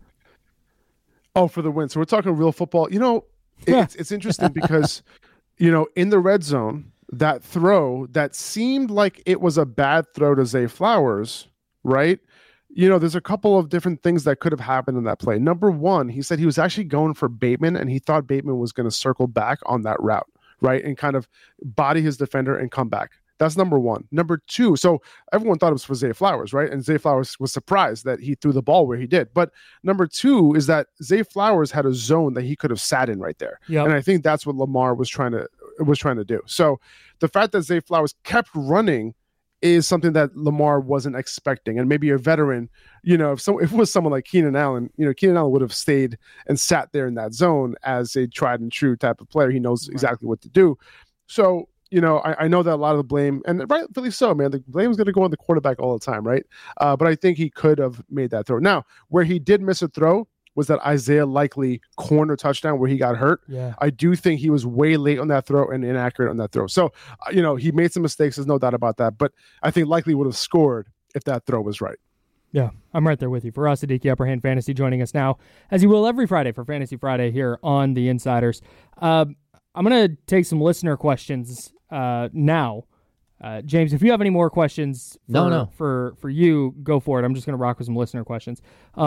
Oh, for the win. So we're talking real football. It's interesting because, in the red zone, that throw that seemed like it was a bad throw to Zay Flowers, right? There's a couple of different things that could have happened in that play. Number one, he said he was actually going for Bateman, and he thought Bateman was going to circle back on that route, right? And kind of body his defender and come back. That's number one. Number two, so everyone thought it was for Zay Flowers, right? And Zay Flowers was surprised that he threw the ball where he did. But number two is that Zay Flowers had a zone that he could have sat in right there. Yep. And I think that's what Lamar was trying to do. So the fact that Zay Flowers kept running is something that Lamar wasn't expecting. And maybe a veteran, if it was someone like Keenan Allen, Keenan Allen would have stayed and sat there in that zone as a tried and true type of player. He knows exactly what to do. So, I know that a lot of the blame, and rightfully so, man, the blame is going to go on the quarterback all the time, right? But I think he could have made that throw. Now, where he did miss a throw was that Isaiah Likely corner touchdown where he got hurt. Yeah. I do think he was way late on that throw and inaccurate on that throw. So, he made some mistakes. There's no doubt about that. But I think Likely would have scored if that throw was right. Yeah, I'm right there with you. Faraz Siddiqui, Upper Hand Fantasy, joining us now, as you will every Friday for Fantasy Friday here on The Insiders. I'm going to take some listener questions now. James, if you have any more questions for you, go for it. I'm just going to rock with some listener questions.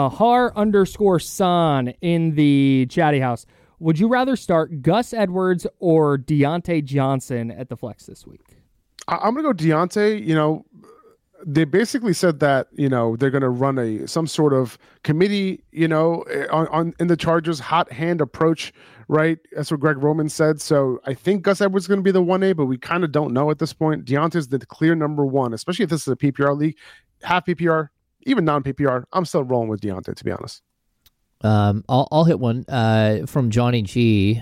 Har_San in the chatty house. Would you rather start Gus Edwards or Deontay Johnson at the flex this week? I'm going to go Deontay. They basically said that, they're going to run some sort of committee, on in the Chargers hot hand approach, right? That's what Greg Roman said. So I think Gus Edwards is going to be the 1A, but we kind of don't know at this point. Deontay's the clear number 1, especially if this is a PPR league, half PPR, even non-PPR. I'm still rolling with Deontay, to be honest. I'll hit one from Johnny G.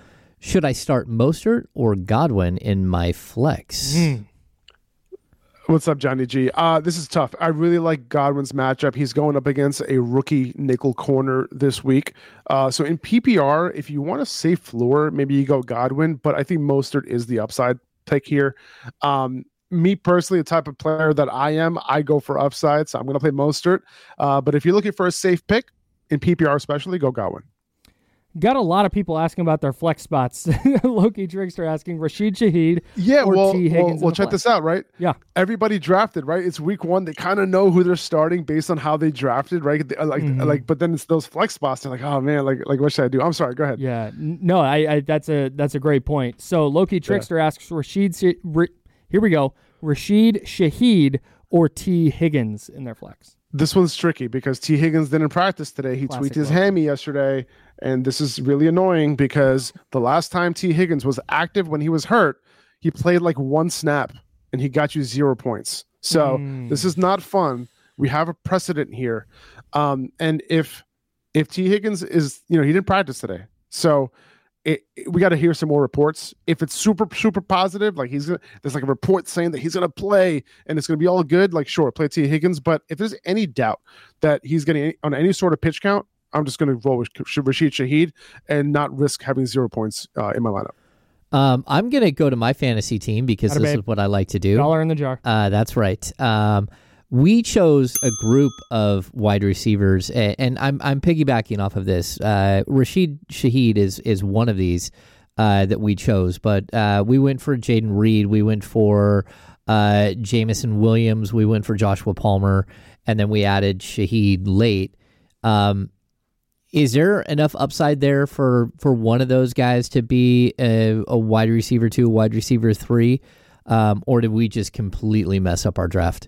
Should I start Mostert or Godwin in my flex? What's up, Johnny G? This is tough. I really like Godwin's matchup. He's going up against a rookie nickel corner this week. So in PPR, if you want a safe floor, maybe you go Godwin, but I think Mostert is the upside pick here. Me personally, the type of player that I am, I go for upside, so I'm going to play Mostert. But if you're looking for a safe pick, in PPR especially, go Godwin. Got a lot of people asking about their flex spots. Loki Trickster asking Rashid Shaheed or T. Higgins. Well, check this out, right? Yeah. Everybody drafted, right? It's week one. They kind of know who they're starting based on how they drafted, right? But then it's those flex spots. They're like, oh man, like what should I do? I'm sorry. Go ahead. Yeah. No, I that's a great point. So Loki Trickster asks here we go. Rashid Shaheed or T. Higgins in their flex. This one's tricky because T. Higgins didn't practice today. He tweaked his hammy yesterday, and this is really annoying because the last time T. Higgins was active when he was hurt, he played like one snap, and he got you 0 points. So this is not fun. We have a precedent here. And if T. Higgins is, he didn't practice today. So we got to hear some more reports. If it's super, super positive, like there's like a report saying that he's going to play and it's going to be all good, like sure, play T. Higgins. But if there's any doubt that he's getting on any sort of pitch count, I'm just going to roll with Rashid Shaheed and not risk having 0 points in my lineup. I'm going to go to my fantasy team because this is what I like to do. $1 in the jar. That's right. We chose a group of wide receivers, and I'm piggybacking off of this. Rashid Shaheed is one of these that we chose, but we went for Jaden Reed, we went for Jameson Williams, we went for Joshua Palmer, and then we added Shaheed late. Is there enough upside there for one of those guys to be a wide receiver 2, wide receiver 3, or did we just completely mess up our draft?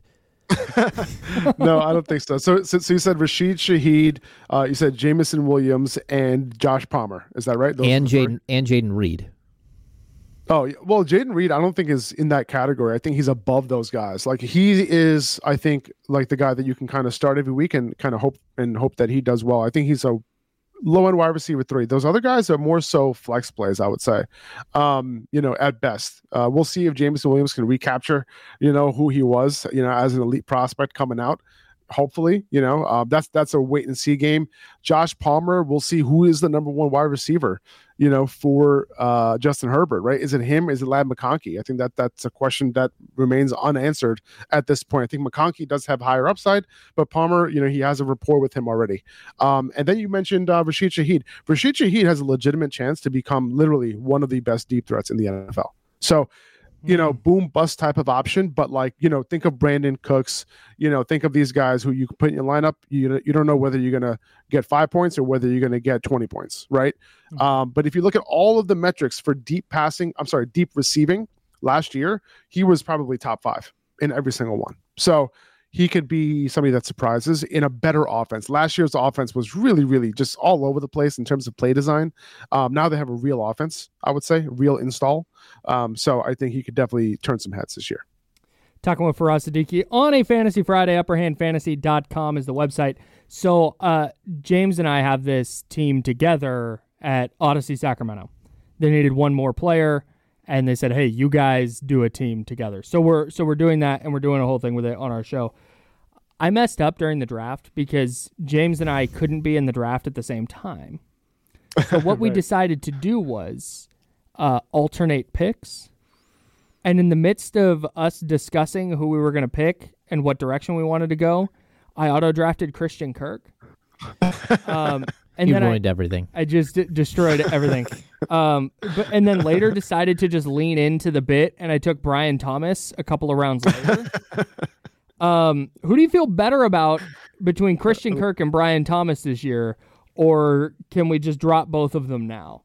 No, I don't think so. So you said Rashid Shaheed, you said Jameson Williams and Josh Palmer. Is that right? And Jaden Reed. Oh, well, Jaden Reed, I don't think is in that category. I think he's above those guys. Like he is, I think, like the guy that you can kind of start every week and kind of hope that he does well. I think he's a low-end wide receiver 3. Those other guys are more so flex plays, I would say, at best. We'll see if Jameson Williams can recapture, who he was, as an elite prospect coming out. Hopefully, that's a wait and see game. Josh Palmer, we'll see who is the number 1 wide receiver, for Justin Herbert, right? Is it him? Is it Ladd McConkey? I think that's a question that remains unanswered at this point. I think McConkey does have higher upside, but Palmer, he has a rapport with him already. And then you mentioned Rashid Shaheed. Rashid Shaheed has a legitimate chance to become literally one of the best deep threats in the NFL. So, boom bust type of option, but think of Brandon Cooks, think of these guys who you can put in your lineup. You don't know whether you're going to get 5 points or whether you're going to get 20 points, right? But if you look at all of the metrics for deep receiving last year, he was probably top 5 in every single one. So he could be somebody that surprises in a better offense. Last year's offense was really, really just all over the place in terms of play design. Now they have a real offense, I would say, real install. So I think he could definitely turn some heads this year. Talking with Faraz Siddiqui on a Fantasy Friday. UpperhandFantasy.com is the website. So James and I have this team together at Odyssey Sacramento. They needed one more player, and they said, hey, you guys do a team together. So we're doing that, and we're doing a whole thing with it on our show. I messed up during the draft because James and I couldn't be in the draft at the same time. So what we decided to do was alternate picks. And in the midst of us discussing who we were going to pick and what direction we wanted to go, I auto-drafted Christian Kirk. And you then ruined everything. I just destroyed everything. And then later decided to just lean into the bit, and I took Brian Thomas a couple of rounds later. Who do you feel better about between Christian Kirk and Brian Thomas this year, or can we just drop both of them now?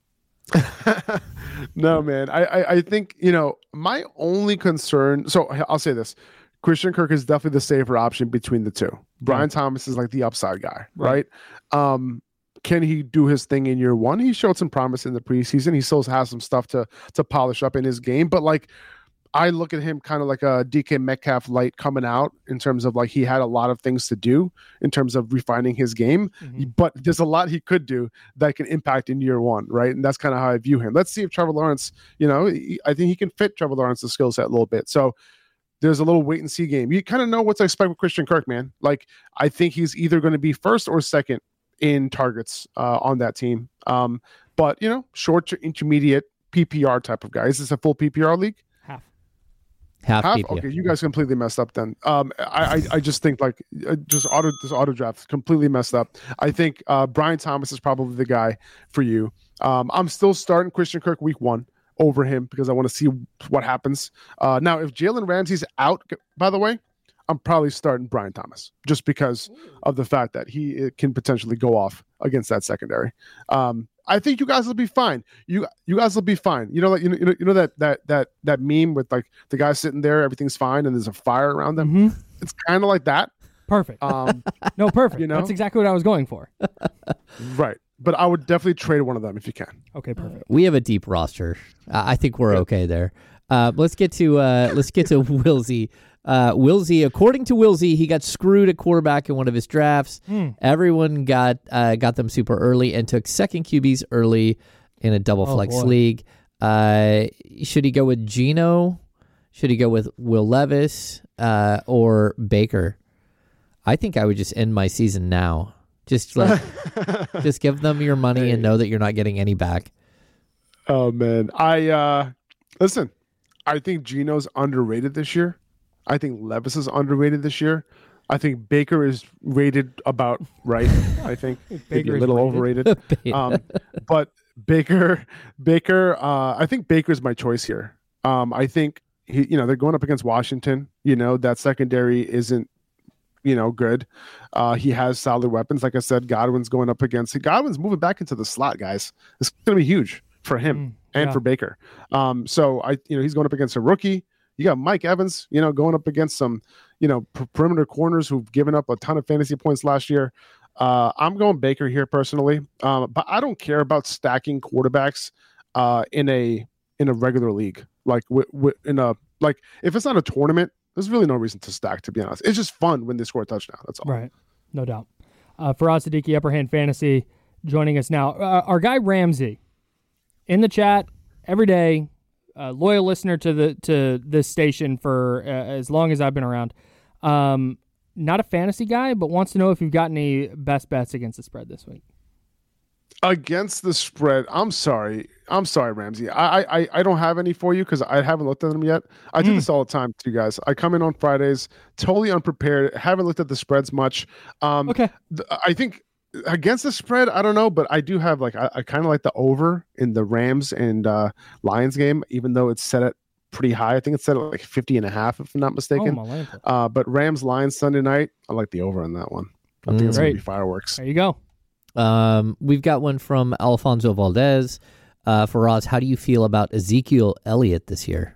No, man. I think, my only concern, so I'll say this. Christian Kirk is definitely the safer option between the two. Brian Thomas is like the upside guy, right? Can he do his thing in year one? He showed some promise in the preseason. He still has some stuff to polish up in his game, but I look at him kind of like a DK Metcalf light coming out in terms of he had a lot of things to do in terms of refining his game, but there's a lot he could do that can impact in year one, right? And that's kind of how I view him. Let's see if Trevor Lawrence, I think he can fit Trevor Lawrence's skill set a little bit. So there's a little wait and see game. You kind of know what to expect with Christian Kirk, man. Like, I think he's either going to be first or second in targets on that team. But, short to intermediate PPR type of guy. Is this a full PPR league? Half PPR. Okay, you guys completely messed up then. I just think this auto draft is completely messed up. I think Brian Thomas is probably the guy for you. I'm still starting Christian Kirk week 1 over him because I want to see what happens. Now, if Jalen Ramsey's out, by the way, I'm probably starting Brian Thomas just because of the fact that he can potentially go off against that secondary. I think you guys will be fine. You guys will be fine. You know that meme with like the guy sitting there, everything's fine, and there's a fire around them. Mm-hmm. It's kind of like that. Perfect. No, perfect. That's exactly what I was going for. Right. But I would definitely trade one of them if you can. Okay, perfect. We have a deep roster. I think we're okay there. Let's get to Wilsey. Wilsey, according to Wilsey, he got screwed at quarterback in one of his drafts. Everyone got them super early and took second QBs early in a double flex league. Should he go with Geno? Should he go with Will Levis or Baker? I think I would just end my season now. Just give them your money and know that you're not getting any back. Oh man, listen. I think Geno's underrated this year. I think Levis is underrated this year. I think Baker is rated about right. I think maybe a little overrated. But Baker. I think Baker's my choice here. I think they're going up against Washington. That secondary isn't good. He has solid weapons. Like I said, Godwin's moving back into the slot, guys. It's going to be huge for him and for Baker. So he's going up against a rookie. You got Mike Evans, going up against some, perimeter corners who've given up a ton of fantasy points last year. I'm going Baker here personally, but I don't care about stacking quarterbacks in a regular league. Like if it's not a tournament, there's really no reason to stack. To be honest, it's just fun when they score a touchdown. That's all. Right, no doubt. Faraz Siddiqui, Upper Hand Fantasy, joining us now. Our guy Ramsey in the chat every day. Loyal listener to this station for as long as I've been around. Not a fantasy guy, but wants to know if you've got any best bets against the spread this week. Against the spread, I'm sorry, Ramsey. I don't have any for you because I haven't looked at them yet. I do this all the time too, guys. I come in on Fridays totally unprepared. Haven't looked at the spreads much. Okay. I think against the spread, I don't know, but I do have I kind of like the over in the Rams and Lions game, even though it's set at pretty high. I think it's set at 50.5 if I'm not mistaken. But Rams Lions Sunday night, I like the over on that one. I think it's gonna be fireworks. There you go. We've got one from Alfonso Valdez. Faraz, how do you feel about Ezekiel Elliott this year?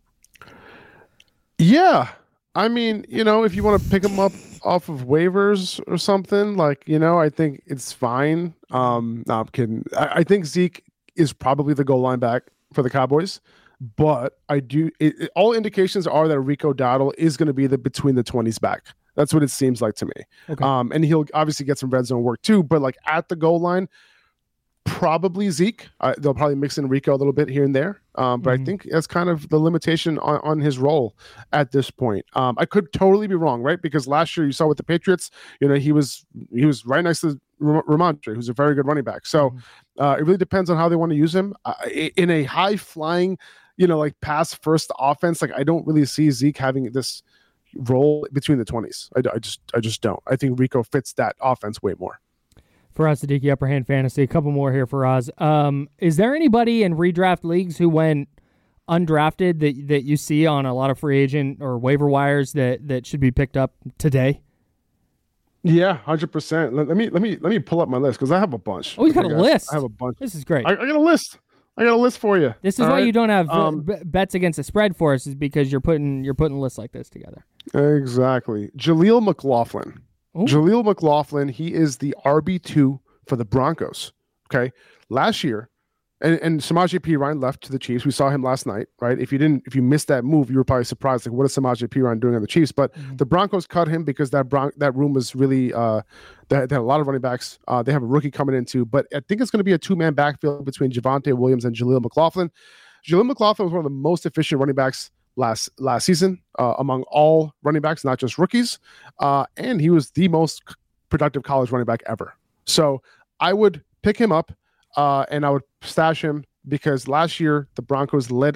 Yeah. I mean, if you want to pick him up off of waivers or something, I think it's fine. No, I'm kidding. I think Zeke is probably the goal line back for the Cowboys, but all indications are that Rico Dowdle is going to be the between the 20s back. That's what it seems like to me. Okay. And he'll obviously get some red zone work too, but at the goal line, probably Zeke. They'll probably mix in Rico a little bit here and there. But I think that's kind of the limitation on his role at this point. I could totally be wrong, right? Because last year you saw with the Patriots, he was right next to Ramondre, who's a very good running back. So it really depends on how they want to use him. In a high flying, pass first offense, I don't really see Zeke having this role between the 20s. I just don't. I think Rico fits that offense way more. Faraz Siddiqui, Upper Hand Fantasy. A couple more here, Faraz. Is there anybody in redraft leagues who went undrafted that you see on a lot of free agent or waiver wires that should be picked up today? Yeah, 100%. Let me pull up my list because I have a bunch. Oh, you got a list. I have a bunch. This is great. I got a list. I got a list for you. This is why you don't have bets against the spread for us, is because you're putting lists like this together. Exactly. Jaleel McLaughlin. Ooh. Jaleel McLaughlin, he is the RB2 for the Broncos. Okay. Last year, and Samaje Perine left to the Chiefs. We saw him last night, right? If you missed that move, you were probably surprised. What is Samaje Perine doing on the Chiefs? But the Broncos cut him because that room was really they had a lot of running backs. They have a rookie coming in too. But I think it's going to be a two-man backfield between Javonte Williams and Jaleel McLaughlin. Jaleel McLaughlin was one of the most efficient running backs last season among all running backs, not just rookies. And he was the most productive college running back ever. So I would pick him up and I would stash him because last year the Broncos led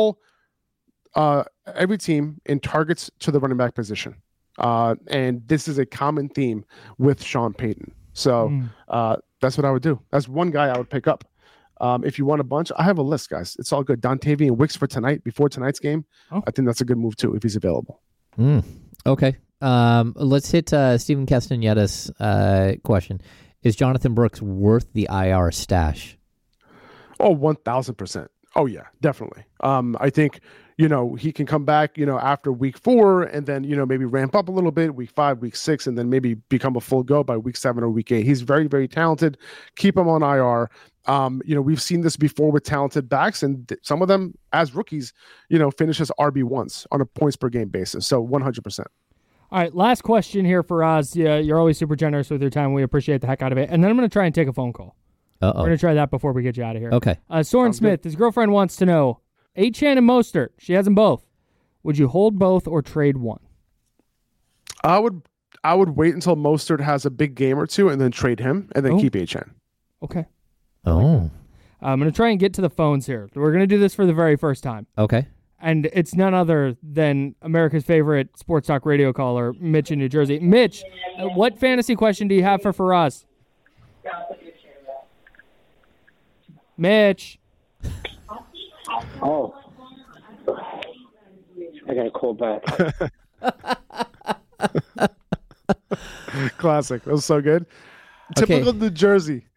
every team in targets to the running back position. And this is a common theme with Sean Payton. So that's what I would do. That's one guy I would pick up. If you want a bunch, I have a list, guys. It's all good. Dontavian Wicks for tonight, before tonight's game. I think that's a good move, too, if he's available. Okay. Let's hit Stephen Castaneda's question. Is Jonathan Brooks worth the IR stash? Oh, 1,000%. Oh, yeah, definitely. I think, he can come back, after week 4 and then, maybe ramp up a little bit, week 5, week 6, and then maybe become a full go by week 7 or week 8. He's very, very talented. Keep him on IR. We've seen this before with talented backs, and some of them as rookies, finish as RB1s on a points per game basis. So 100%. All right, last question here for Oz. Yeah, you're always super generous with your time. We appreciate the heck out of it. And then I'm going to try and take a phone call. We're going to try that before we get you out of here. Okay. Soren Smith, his girlfriend wants to know, Achane and Mostert, she has them both. Would you hold both or trade one? I would wait until Mostert has a big game or two and then trade him and then keep Achane. Okay. Oh. I'm going to try and get to the phones here. We're going to do this for the very first time. Okay. And it's none other than America's favorite sports talk radio caller, Mitch in New Jersey. Mitch, what fantasy question do you have for Faraz? Mitch. Oh. I got to call back. Classic. That was so good. Typical New Jersey.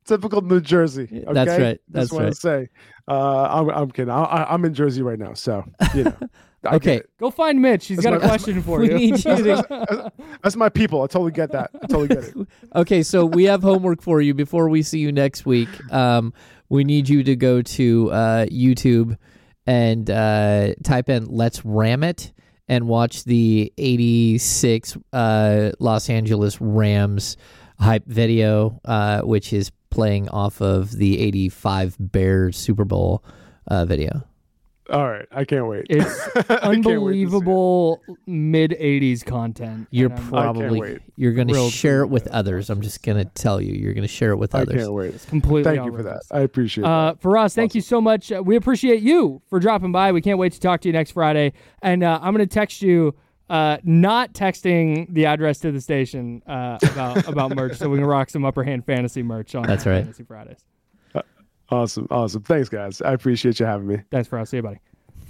Okay? That's right. That's what I say. I'm kidding. I'm in Jersey right now, so Okay, go find Mitch. He's got a question for you. Need you to... That's my people. I totally get that. I totally get it. Okay, so we have homework for you before we see you next week. We need you to go to YouTube and type in "Let's Ram It" and watch the '86 Los Angeles Rams hype video, which is playing off of the '85 Bears Super Bowl video. All right, I can't wait. It's unbelievable mid-'80s content. You're going to share it with others. I'm just going to tell you, you're going to share it with others. I can't wait. It's completely Thank you for that. I appreciate that. Faraz, thank you so much. We appreciate you for dropping by. We can't wait to talk to you next Friday. And I'm going to text you, not texting the address to the station about merch, so we can rock some Upper Hand Fantasy merch on Fantasy Fridays. Awesome. Thanks, guys. I appreciate you having me. Thanks, Faraz. See you, buddy.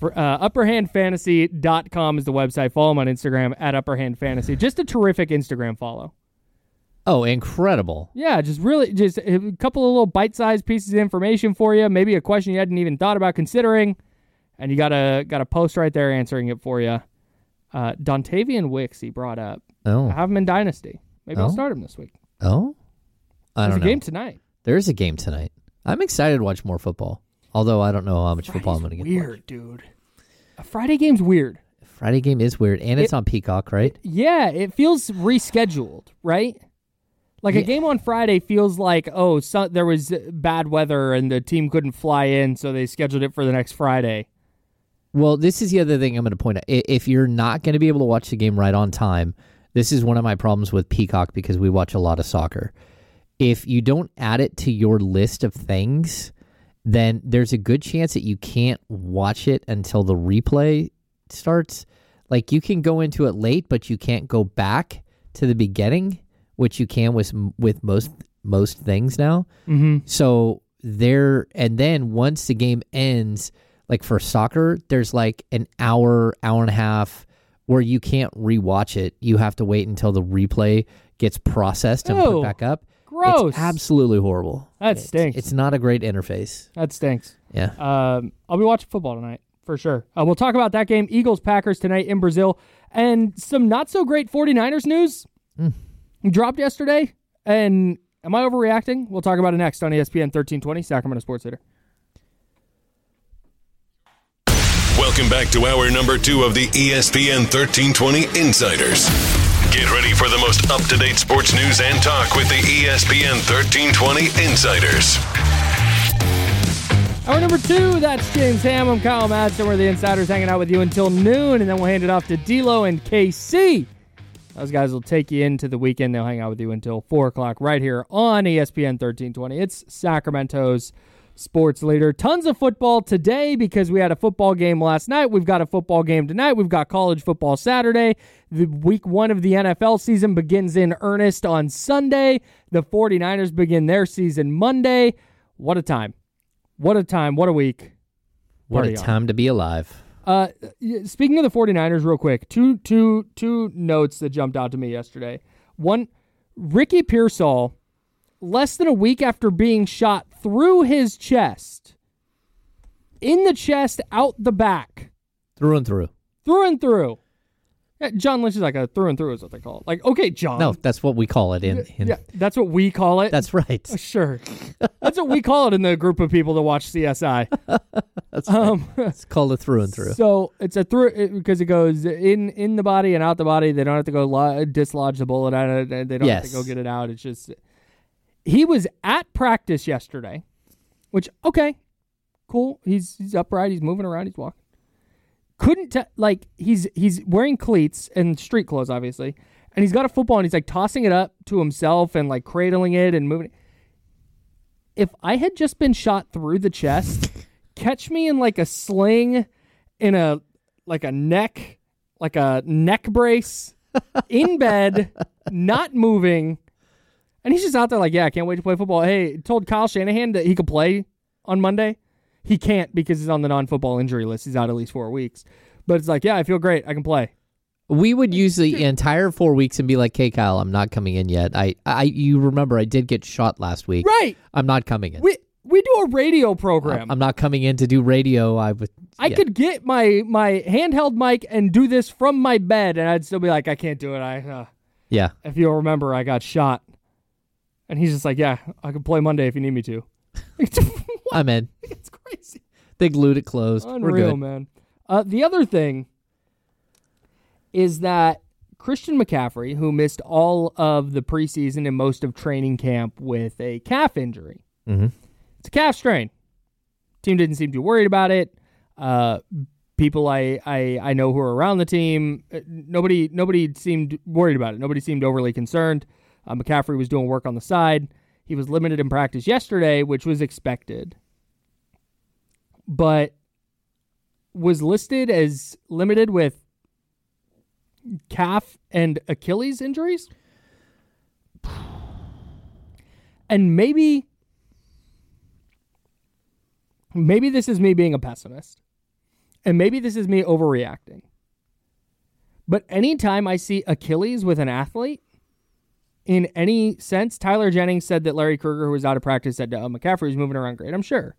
Upperhandfantasy.com is the website. Follow him on Instagram at upperhandfantasy. Just a terrific Instagram follow. Oh, incredible. Yeah, just a couple of little bite-sized pieces of information for you. Maybe a question you hadn't even thought about considering. And you got a post right there answering it for you. Dontavian Wicks he brought up. Oh. I have him in Dynasty. Maybe I'll start him this week. Oh? I don't know. There's a game tonight. There is a game tonight. I'm excited to watch more football. Although I don't know how much football I'm going to get. Weird, dude. A Friday game's weird. Friday game is weird, and it's on Peacock, right? It feels rescheduled, right? Like a game on Friday feels like, there was bad weather and the team couldn't fly in, so they scheduled it for the next Friday. Well, this is the other thing I'm going to point out. If you're not going to be able to watch the game right on time, this is one of my problems with Peacock because we watch a lot of soccer. If you don't add it to your list of things, then there's a good chance that you can't watch it until the replay starts. Like, you can go into it late, but you can't go back to the beginning, which you can with most things now. Mm-hmm. So and then once the game ends, like for soccer, there's like an hour and a half where you can't rewatch it. You have to wait until the replay gets processed and put back up. Gross. It's absolutely horrible. That stinks. It's not a great interface. That stinks. Yeah. I'll be watching football tonight, for sure. We'll talk about that game, Eagles-Packers tonight in Brazil, and some not-so-great 49ers news dropped yesterday. And am I overreacting? We'll talk about it next on ESPN 1320, Sacramento Sports Leader. Welcome back to hour number 2 of the ESPN 1320 Insiders. Get ready for the most up-to-date sports news and talk with the ESPN 1320 Insiders. Hour number 2, that's James Ham. I'm Kyle Madsen. We're the Insiders hanging out with you until noon, and then we'll hand it off to D'Lo and KC. Those guys will take you into the weekend. They'll hang out with you until 4 o'clock right here on ESPN 1320. It's Sacramento's sports leader. Tons of football today because we had a football game last night. We've got a football game tonight. We've got college football Saturday. The week 1 of the NFL season begins in earnest on Sunday. The 49ers begin their season Monday. What a time. What a time. What a week. What a time to be alive. Speaking of the 49ers real quick, two notes that jumped out to me yesterday. One, Ricky Pearsall, less than a week after being shot through his chest, in the chest, out the back. Through and through. Through and through. Yeah, John Lynch is like a through and through is what they call it. Like, okay, John. No, that's what we call it. Yeah, that's what we call it. That's right. Sure. That's what we call it in the group of people that watch CSI. That's right. It's called a through and through. So it's a through because it goes in the body and out the body. They don't have to go dislodge the bullet out of it. They don't have to go get it out. It's just he was at practice yesterday, which okay, cool. He's upright. He's moving around. He's walking. Couldn't he's wearing cleats and street clothes, obviously, and he's got a football and he's like tossing it up to himself and like cradling it and moving it. If I had just been shot through the chest, catch me in like a sling, in a neck brace, in bed, not moving, and he's just out there like, yeah, I can't wait to play football. Hey, told Kyle Shanahan that he could play on Monday. He can't because he's on the non-football injury list. He's out at least 4 weeks. But it's like, yeah, I feel great. I can play. We would use the entire 4 weeks and be like, "Hey, Kyle, I'm not coming in yet. You remember I did get shot last week. Right. I'm not coming in. We do a radio program. I'm not coming in to do radio. I could get my handheld mic and do this from my bed, and I'd still be like, I can't do it. Yeah. If you'll remember, I got shot. And he's just like, yeah, I can play Monday if you need me to. I'm in. It's crazy. They glued it closed. Unreal, we're good. Man. The other thing is that Christian McCaffrey, who missed all of the preseason and most of training camp with a calf injury. Mm-hmm. It's a calf strain. Team didn't seem too worried about it. People I know who are around the team, nobody seemed worried about it. Nobody seemed overly concerned. McCaffrey was doing work on the side. He was limited in practice yesterday, which was expected, but was listed as limited with calf and Achilles injuries. And maybe this is me being a pessimist, and maybe this is me overreacting. But anytime I see Achilles with an athlete, in any sense, Tyler Jennings said that Larry Krueger, who was out of practice, said McCaffrey was moving around great. I'm sure.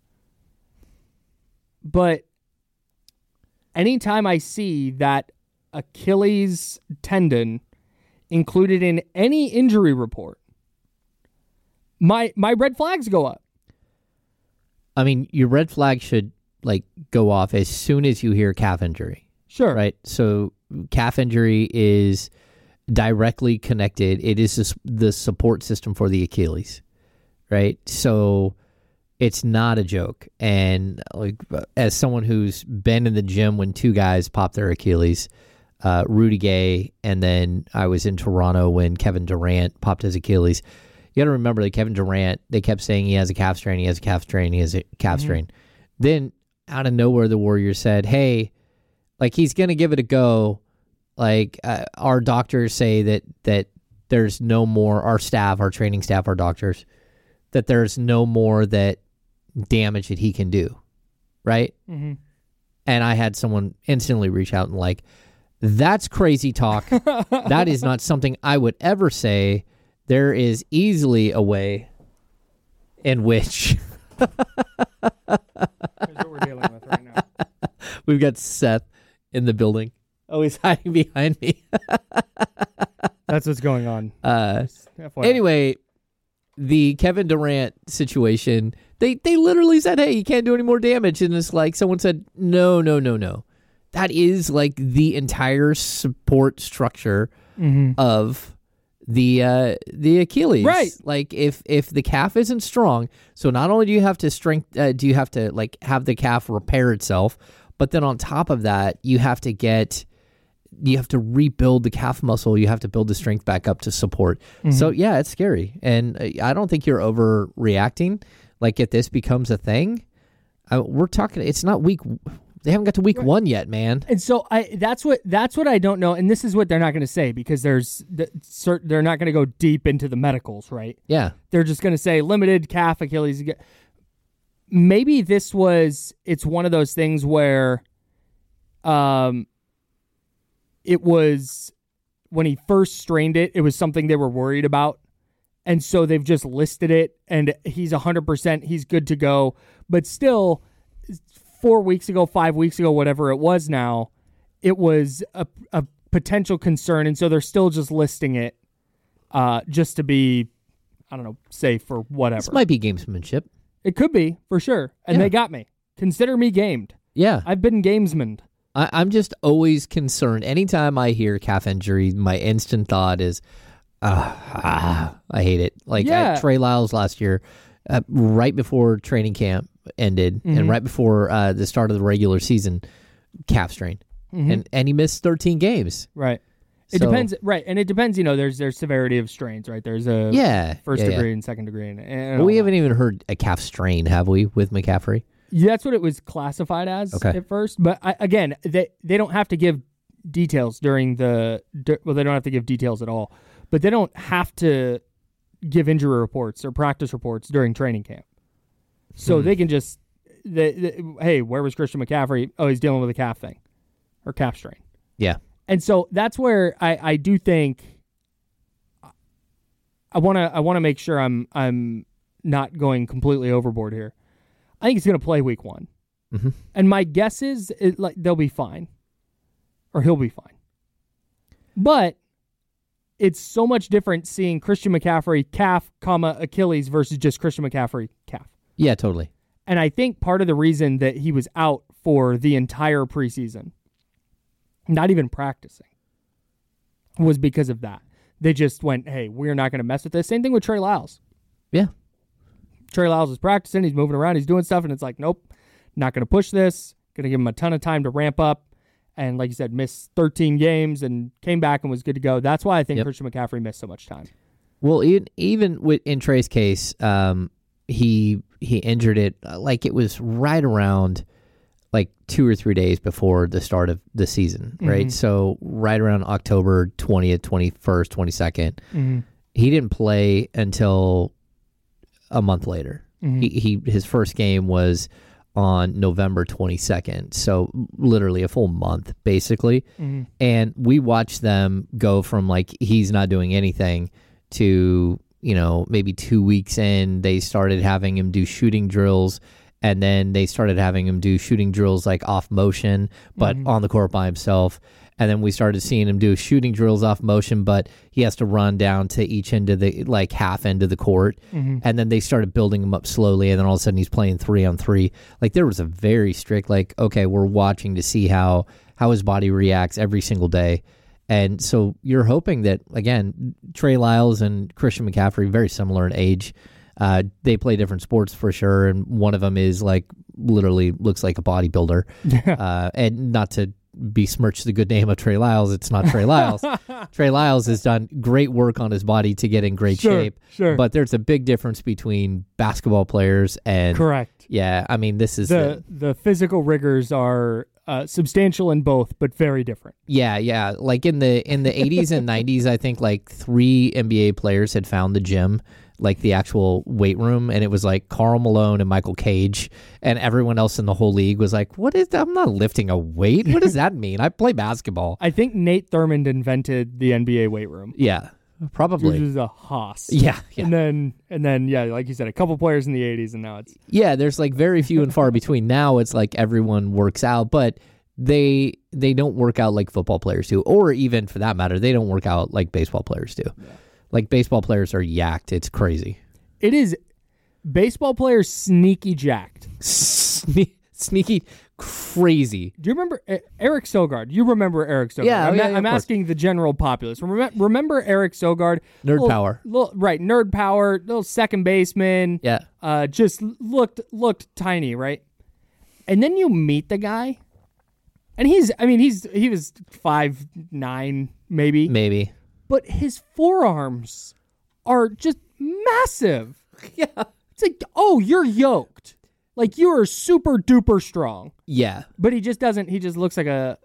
But anytime I see that Achilles tendon included in any injury report, my red flags go up. I mean, your red flag should go off as soon as you hear calf injury. Sure. Right? So calf injury is directly connected. It is the support system for the Achilles, right? So it's not a joke. And as someone who's been in the gym when two guys popped their Achilles, Rudy Gay, and then I was in Toronto when Kevin Durant popped his Achilles. You got to remember that Kevin Durant, they kept saying he has a calf strain, he has a calf strain, he has a calf strain. Then out of nowhere, the Warriors said, hey, he's going to give it a go. Our doctors say that there's no more, our staff, our training staff, our doctors, that there's no more that damage that he can do, right? Mm-hmm. And I had someone instantly reach out and that's crazy talk. That is not something I would ever say. There is easily a way in which... Here's what we're dealing with right now. We've got Seth in the building. Oh, he's hiding behind me. That's what's going on. Anyway, the Kevin Durant situation, they literally said, hey, you can't do any more damage. And it's someone said, no. That is the entire support structure of the Achilles. Right. Like if the calf isn't strong, so not only do you have to do you have to like have the calf repair itself, but then on top of that, you have to rebuild the calf muscle. You have to build the strength back up to support. So yeah, it's scary. And I don't think you're overreacting. Like if this becomes a thing, we're talking, it's not they haven't got to week 1 yet, man. And so that's what I don't know. And this is what they're not going to say because they're not going to go deep into the medicals, right? Yeah. They're just going to say limited calf Achilles. Maybe it's one of those things where it was when he first strained it was something they were worried about. And so they've just listed it and he's 100%, he's good to go. But still 4 weeks ago, 5 weeks ago, whatever it was now, it was a potential concern. And so they're still just listing it just to be, I don't know, safe or whatever. This might be gamesmanship. It could be, for sure. And they got me. Consider me gamed. Yeah. I've been gamesmaned. I'm just always concerned. Anytime I hear calf injury, my instant thought is, I hate it. Like Trey Lyles last year, right before training camp ended and right before the start of the regular season, calf strain. And he missed 13 games. Right. It depends, right? And it depends. There's severity of strains, right? There's a first degree and second degree, and we haven't even heard a calf strain, have we, with McCaffrey? Yeah, that's what it was classified as at first. But again, they don't have to give details during they don't have to give details at all. But they don't have to give injury reports or practice reports during training camp. So they can just, hey, where was Christian McCaffrey? Oh, he's dealing with a calf thing or calf strain. Yeah. And so that's where I do think I want to make sure I'm not going completely overboard here. I think he's going to play week 1. And my guess is they'll be fine or he'll be fine. But it's so much different seeing Christian McCaffrey calf, Achilles versus just Christian McCaffrey calf. Yeah, totally. And I think part of the reason that he was out for the entire preseason, not even practicing, was because of that. They just went, hey, we're not going to mess with this. Same thing with Trey Lyles. Yeah. Trey Lyles is practicing. He's moving around. He's doing stuff. And it's like, nope, not going to push this. Going to give him a ton of time to ramp up. And like you said, missed 13 games and came back and was good to go. That's why I think Christian McCaffrey missed so much time. Well, even in Trey's case, he injured it like it was right around like 2 or 3 days before the start of the season, right? So right around October 20th, 21st, 22nd. He didn't play until a month later. His first game was on November 22nd. So literally a full month, basically. And we watched them go from like he's not doing anything to, maybe 2 weeks in, they started having him do shooting drills. And then they started having him do shooting drills like off motion, but on the court by himself. And then we started seeing him do shooting drills off motion, but he has to run down to each end of the, like half end of the court. And then they started building him up slowly. And then all of a sudden he's playing 3-on-3. Like there was a very strict, like, okay, we're watching to see how his body reacts every single day. And so you're hoping that, again, Trey Lyles and Christian McCaffrey, very similar in age. They play different sports for sure. And one of them is like literally looks like a bodybuilder. And not to besmirch the good name of Trey Lyles. It's not Trey Lyles. Trey Lyles has done great work on his body to get in great shape. Sure. But there's a big difference between basketball players and correct. Yeah, I mean this is the physical rigors are substantial in both, but very different. Yeah. Like in the 80s and 90s, I think like 3 NBA players had found the gym, like the actual weight room, and it was like Karl Malone and Michael Cage, and everyone else in the whole league was like, what is that? I'm not lifting a weight. What does that mean? I play basketball. I think Nate Thurmond invented the NBA weight room. Yeah, probably. Which is a hoss. Yeah. And then, yeah, like you said, a couple players in the 80s, and now it's... Yeah, there's like very few and far between. Now it's like everyone works out, but they don't work out like football players do, or even for that matter, they don't work out like baseball players do. Yeah. Like baseball players are yacked. It's crazy. It is. Baseball players sneaky jacked. Sneaky, crazy. Do you remember Eric Sogard? You remember Eric Sogard? Yeah, I'm, yeah, I'm of course. asking the general populace. Remember Eric Sogard? Nerd power. Right, nerd power. Little second baseman. Yeah. Just looked tiny, right? And then you meet the guy, and he was 5'9", maybe, but his forearms are just massive. Yeah. It's like, oh, you're yoked. Like, you are super duper strong. Yeah. But he just doesn't. He just looks like a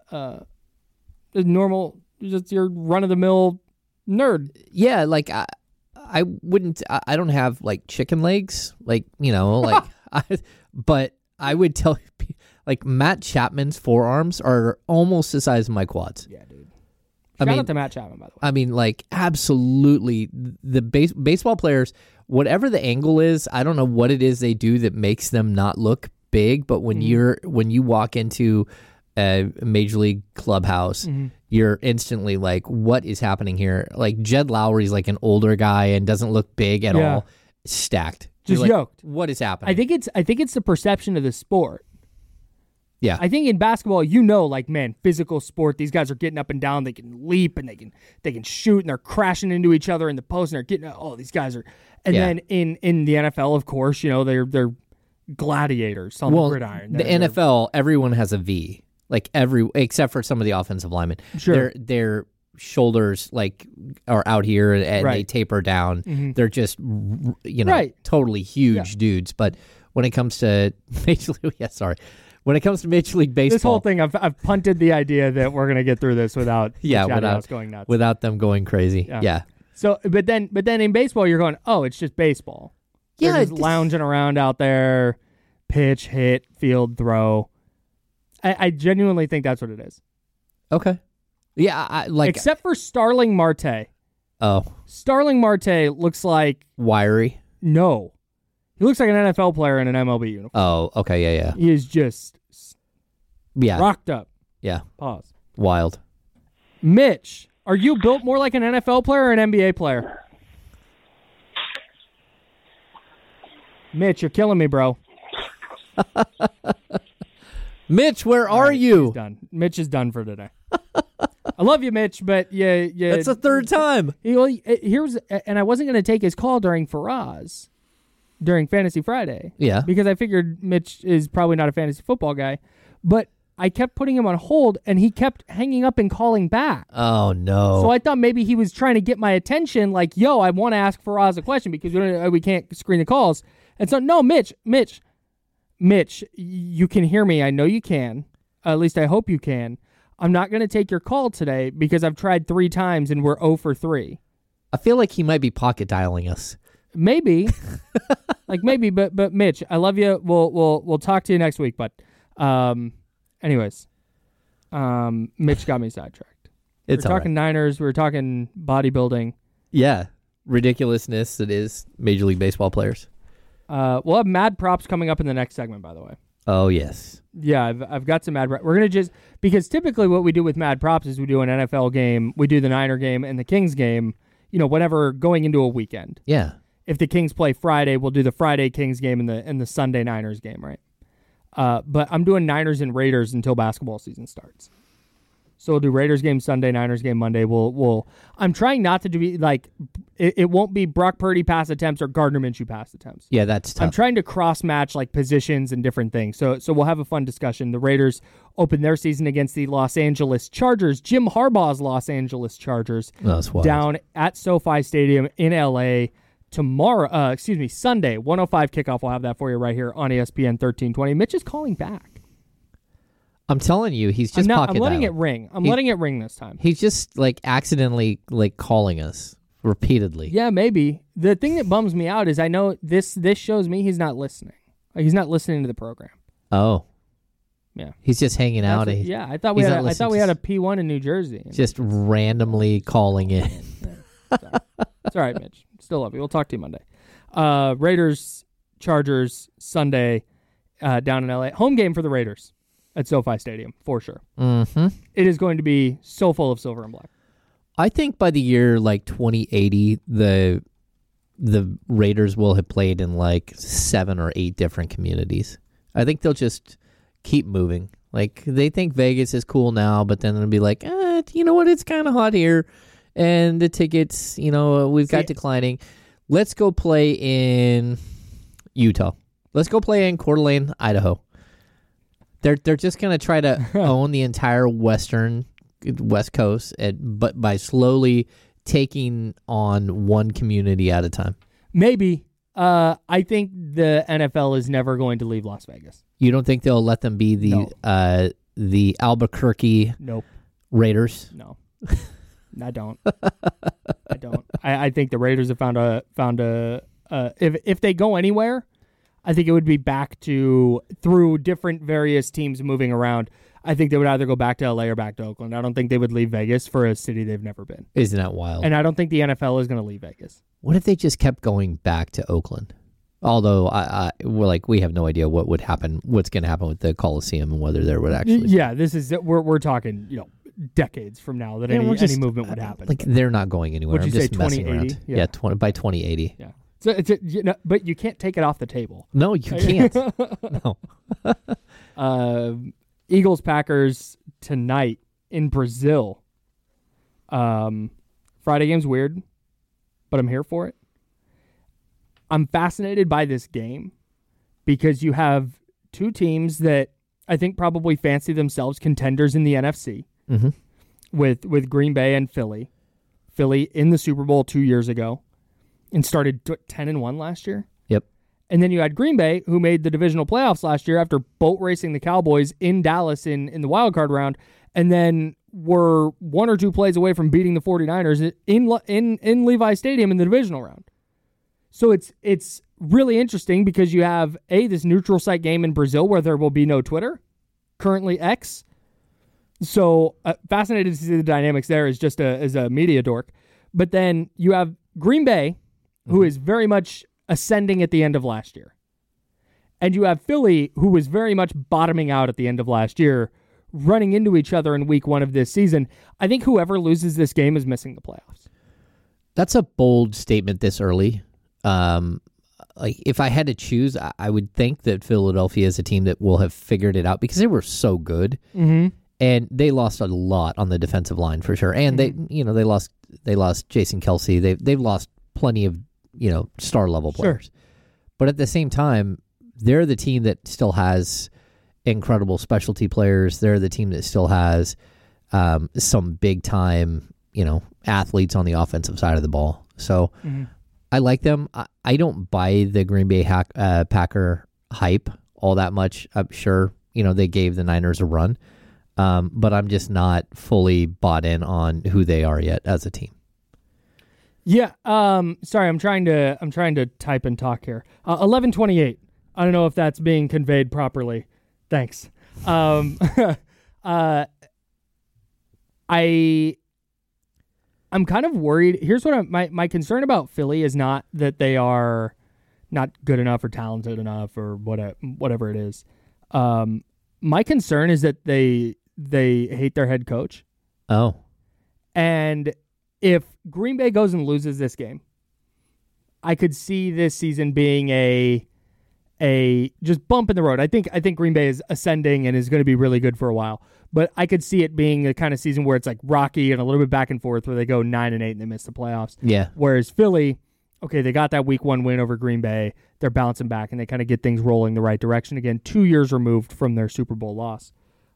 normal, just your run of the mill nerd. Yeah, like I wouldn't. I don't have like chicken legs, like like. But I would tell you, like Matt Chapman's forearms are almost the size of my quads. Yeah, dude. I Shout mean, out to Matt Chapman, by the way. I mean, like absolutely. The baseball players, whatever the angle is, I don't know what it is they do that makes them not look big. But when you walk into a major league clubhouse, you're instantly like, what is happening here? Like Jed Lowry's like an older guy and doesn't look big at all. Stacked, Just You're like, yoked. What is happening? I think it's the perception of the sport. Yeah. I think in basketball, like, man, physical sport. These guys are getting up and down. They can leap and they can shoot, and they're crashing into each other in the post, and they're getting. Oh, these guys are. And then in the NFL, of course, they're gladiators on the gridiron. The NFL, everyone has a V. Like except for some of the offensive linemen. Sure. Their shoulders like are out here and they taper down. They're just totally huge dudes. But when it comes to when it comes to Major League Baseball, this whole thing, I've punted the idea that we're gonna get through this without us going nuts, without them going crazy. Yeah. So, but then in baseball, you're going, oh, it's just baseball. Yeah, They're just lounging around out there, pitch, hit, field, throw. I genuinely think that's what it is. Okay. Yeah, I like except for Starling Marte. Oh, Starling Marte looks like wiry. No, he looks like an NFL player in an MLB uniform. Oh, okay, yeah. He is just rocked up. Yeah. Pause. Wild. Mitch, are you built more like an NFL player or an NBA player? Mitch, you're killing me, bro. Mitch, where are you? He's done. Mitch is done for today. I love you, Mitch, but yeah. That's the third time. And I wasn't going to take his call during Faraz, during Fantasy Friday. Yeah. Because I figured Mitch is probably not a fantasy football guy, but I kept putting him on hold, and he kept hanging up and calling back. Oh, no. So I thought maybe he was trying to get my attention, like, yo, I want to ask Faraz a question because we can't screen the calls. And so, no, Mitch, you can hear me. I know you can. At least I hope you can. I'm not going to take your call today because I've tried 3 times and we're 0 for 3. I feel like he might be pocket dialing us. Maybe. Maybe, but Mitch, I love you. We'll talk to you next week, but anyways, Mitch got me sidetracked. We were talking Niners, we were talking bodybuilding. Yeah. Ridiculousness that is Major League Baseball players. We'll have mad props coming up in the next segment, by the way. Oh, yes. Yeah, I've got some mad props. We're going to because typically what we do with mad props is we do an NFL game, we do the Niner game and the Kings game, whenever going into a weekend. Yeah. If the Kings play Friday, we'll do the Friday Kings game and the Sunday Niners game, right? But I'm doing Niners and Raiders until basketball season starts. So we'll do Raiders game Sunday, Niners game Monday. I'm trying not to do it won't be Brock Purdy pass attempts or Gardner Minshew pass attempts. Yeah, that's tough. I'm trying to cross match positions and different things. So we'll have a fun discussion. The Raiders open their season against the Los Angeles Chargers, Jim Harbaugh's Los Angeles Chargers, down at SoFi Stadium in LA tomorrow. Sunday, 1:05 kickoff. We'll have that for you right here on ESPN 1320. Mitch is calling back. I'm telling you, he's just pocket I'm letting dialing. it ring. I'm letting it ring this time. He's just accidentally calling us repeatedly. Yeah, maybe. The thing that bums me out is I know this shows me he's not listening. He's not listening to the program. Oh. Yeah. He's just hanging out. I thought we had a P1 in New Jersey. Just randomly calling in. It's all right, Mitch. Still love you. We'll talk to you Monday. Raiders, Chargers, Sunday down in LA. Home game for the Raiders at SoFi Stadium, for sure. Mm-hmm. It is going to be so full of silver and black. I think by the year 2080, the Raiders will have played in 7 or 8 different communities. I think they'll just keep moving. Like, they think Vegas is cool now, but then it'll be like, you know what? It's kind of hot here, and the tickets, we've got declining. Let's go play in Utah. Let's go play in Coeur d'Alene, Idaho. They're just going to try to own the entire West Coast, but by slowly taking on one community at a time. Maybe. I think the NFL is never going to leave Las Vegas. You don't think they'll let them be the Albuquerque Nope. Raiders? No. I don't. I don't. I think the Raiders have found a if they go anywhere, I think it would be back to through different various teams moving around. I think they would either go back to LA or back to Oakland. I don't think they would leave Vegas for a city they've never been. Isn't that wild? And I don't think the NFL is going to leave Vegas. What if they just kept going back to Oakland? Although we have no idea what would happen, what's going to happen with the Coliseum and whether there would actually. Yeah, this is we're talking decades from now that any movement would happen. Like, they're not going anywhere. Would you say 2080? Yeah, by 2080. Yeah. So but you can't take it off the table. No, you can't. No. Eagles Packers tonight in Brazil. Friday game's weird, but I'm here for it. I'm fascinated by this game because you have two teams that I think probably fancy themselves contenders in the NFC with Green Bay and Philly. Philly in the Super Bowl 2 years ago and started 10-1 last year. Yep. And then you had Green Bay, who made the divisional playoffs last year after boat racing the Cowboys in Dallas in the wild card round, and then were one or two plays away from beating the 49ers in Levi Stadium in the divisional round. So it's really interesting because you have this neutral site game in Brazil where there will be no Twitter, currently X. So fascinated to see the dynamics there as a media dork. But then you have Green Bay, who is very much ascending at the end of last year. And you have Philly, who was very much bottoming out at the end of last year, running into each other in week one of this season. I think whoever loses this game is missing the playoffs. That's a bold statement this early. If I had to choose, I would think that Philadelphia is a team that will have figured it out because they were so good. Mm-hmm. And they lost a lot on the defensive line for sure. And they lost Jason Kelce. They've lost plenty of, star level players. Sure. But at the same time, they're the team that still has incredible specialty players. They're the team that still has some big time, athletes on the offensive side of the ball. So I like them. I don't buy the Green Bay Packer hype all that much. I'm sure, they gave the Niners a run. But I'm just not fully bought in on who they are yet as a team. Yeah. Sorry, I'm trying to type and talk here. 11:28. I don't know if that's being conveyed properly. Thanks. I'm kind of worried. Here's what my concern about Philly is not that they are not good enough or talented enough or whatever it is. My concern is that they hate their head coach. Oh. And if Green Bay goes and loses this game, I could see this season being a just bump in the road. I think Green Bay is ascending and is going to be really good for a while. But I could see it being a kind of season where it's like rocky and a little bit back and forth where they go 9-8 and they miss the playoffs. Yeah. Whereas Philly, okay, they got that week 1 win over Green Bay. They're bouncing back and they kind of get things rolling the right direction again, 2 years removed from their Super Bowl loss.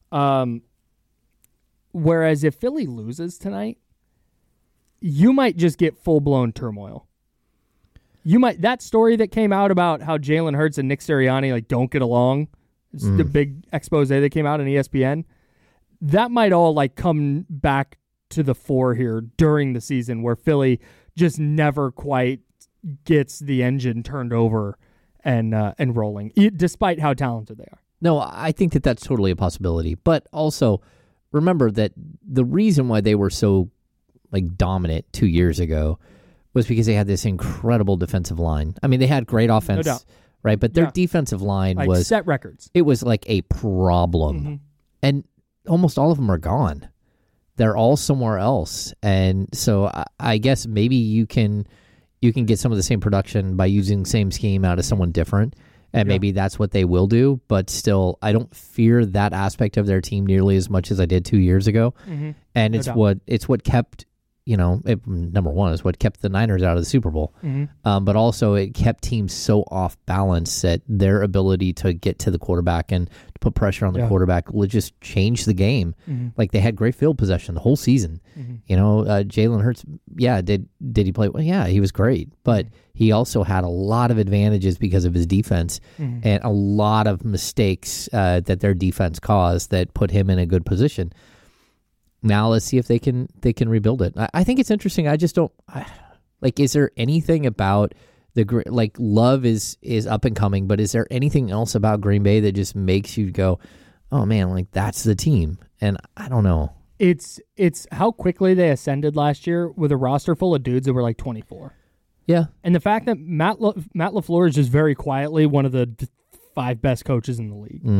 Whereas if Philly loses tonight, you might just get full-blown turmoil. That story that came out about how Jalen Hurts and Nick Sirianni don't get along, it's the big expose that came out on ESPN. That might all come back to the fore here during the season where Philly just never quite gets the engine turned over and rolling, despite how talented they are. No, I think that that's totally a possibility. But also, remember that the reason why they were so dominant 2 years ago was because they had this incredible defensive line. I mean, they had great offense, no doubt, right? But their defensive line was set records. It was a problem, and almost all of them are gone. They're all somewhere else, and so I guess maybe you can get some of the same production by using the same scheme out of someone different, And maybe that's what they will do, but still, I don't fear that aspect of their team nearly as much as I did 2 years ago. Mm-hmm. And it's what kept, number one is what kept the Niners out of the Super Bowl. Mm-hmm. But also it kept teams so off balance that their ability to get to the quarterback and to put pressure on the quarterback would just change the game. Mm-hmm. Like they had great field possession the whole season. Mm-hmm. Jalen Hurts, did he play? Well, yeah, he was great, but he also had a lot of advantages because of his defense and a lot of mistakes that their defense caused that put him in a good position. Now let's see if they can rebuild it. I think it's interesting. I just don't is there anything about Love is up and coming, but is there anything else about Green Bay that just makes you go, oh man, that's the team? And I don't know. It's how quickly they ascended last year with a roster full of dudes that were like 24. Yeah. And the fact that Matt LaFleur is just very quietly one of the 5 best coaches in the league.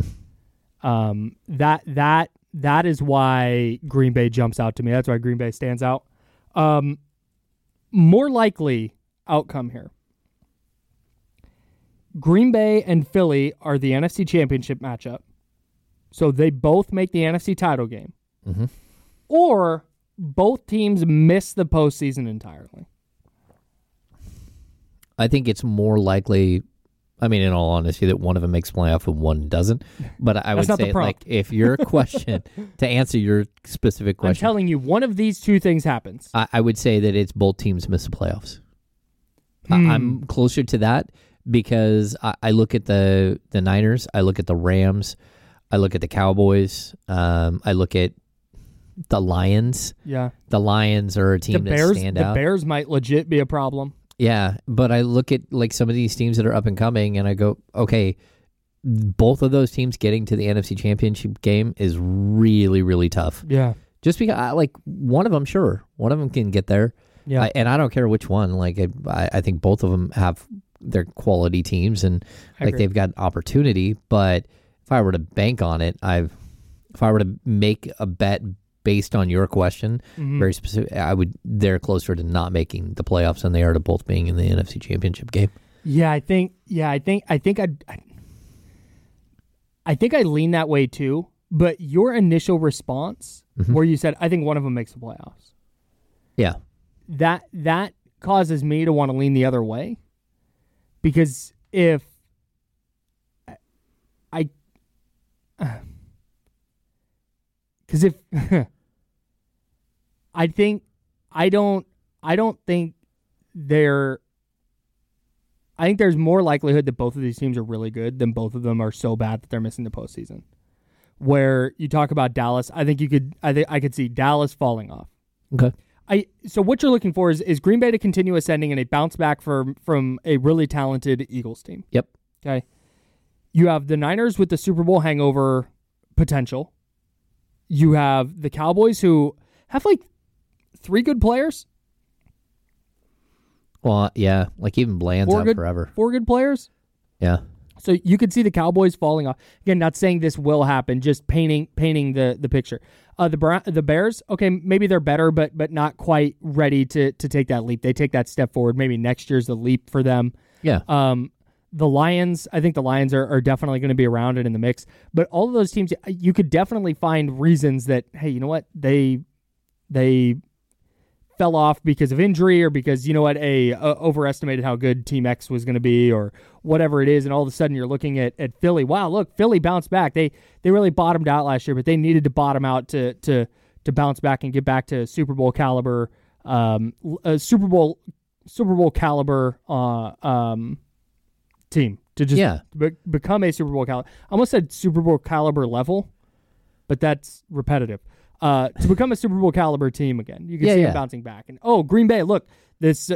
That is why Green Bay jumps out to me. That's why Green Bay stands out. More likely outcome here. Green Bay and Philly are the NFC Championship matchup. So they both make the NFC title game. Mm-hmm. Or both teams miss the postseason entirely. I think it's more likely, in all honesty, that one of them makes playoff and one doesn't. But I would say, if your question, to answer your specific question, I'm telling you, one of these two things happens. I would say that it's both teams miss the playoffs. I'm closer to that because I look at the Niners, I look at the Rams, I look at the Cowboys, I look at the Lions. Yeah. The Lions are a team that stand out. The Bears might legit be a problem. Yeah, but I look at some of these teams that are up and coming, and I go, okay, both of those teams getting to the NFC Championship game is really, really tough. Yeah, just because one of them, sure, one of them can get there. Yeah, and I don't care which one. I think both of them have their quality teams, and they've got opportunity. But if I were to bank on it, if I were to make a bet based on your question, very specific, they're closer to not making the playoffs than they are to both being in the NFC Championship game. Yeah, I think I lean that way too. But your initial response, where you said, "I think one of them makes the playoffs," that causes me to want to lean the other way, because if I think there's more likelihood that both of these teams are really good than both of them are so bad that they're missing the postseason. Where you talk about Dallas, I could see Dallas falling off. Okay. So what you're looking for is Green Bay to continue ascending and a bounce back from a really talented Eagles team. Yep. Okay. You have the Niners with the Super Bowl hangover potential. You have the Cowboys who have 3 good players. Well, yeah, even Bland's out forever. 4 good players. Yeah. So you could see the Cowboys falling off. Again, not saying this will happen, just painting the picture. The Bears, okay, maybe they're better, but not quite ready to take that leap. They take that step forward. Maybe next year's the leap for them. Yeah. The Lions, I think the Lions are definitely going to be around and in the mix. But all of those teams, you could definitely find reasons that, hey, you know what, they fell off because of injury or because, overestimated how good Team X was going to be or whatever it is, and all of a sudden you're looking at Philly. Wow, look, Philly bounced back. They really bottomed out last year, but they needed to bottom out to bounce back and get back to Super Bowl caliber, Super Bowl caliber team to just become a Super Bowl caliber. I almost said Super Bowl caliber level, but that's repetitive. To become a Super Bowl caliber team again. You can see them bouncing back. And Green Bay, look, this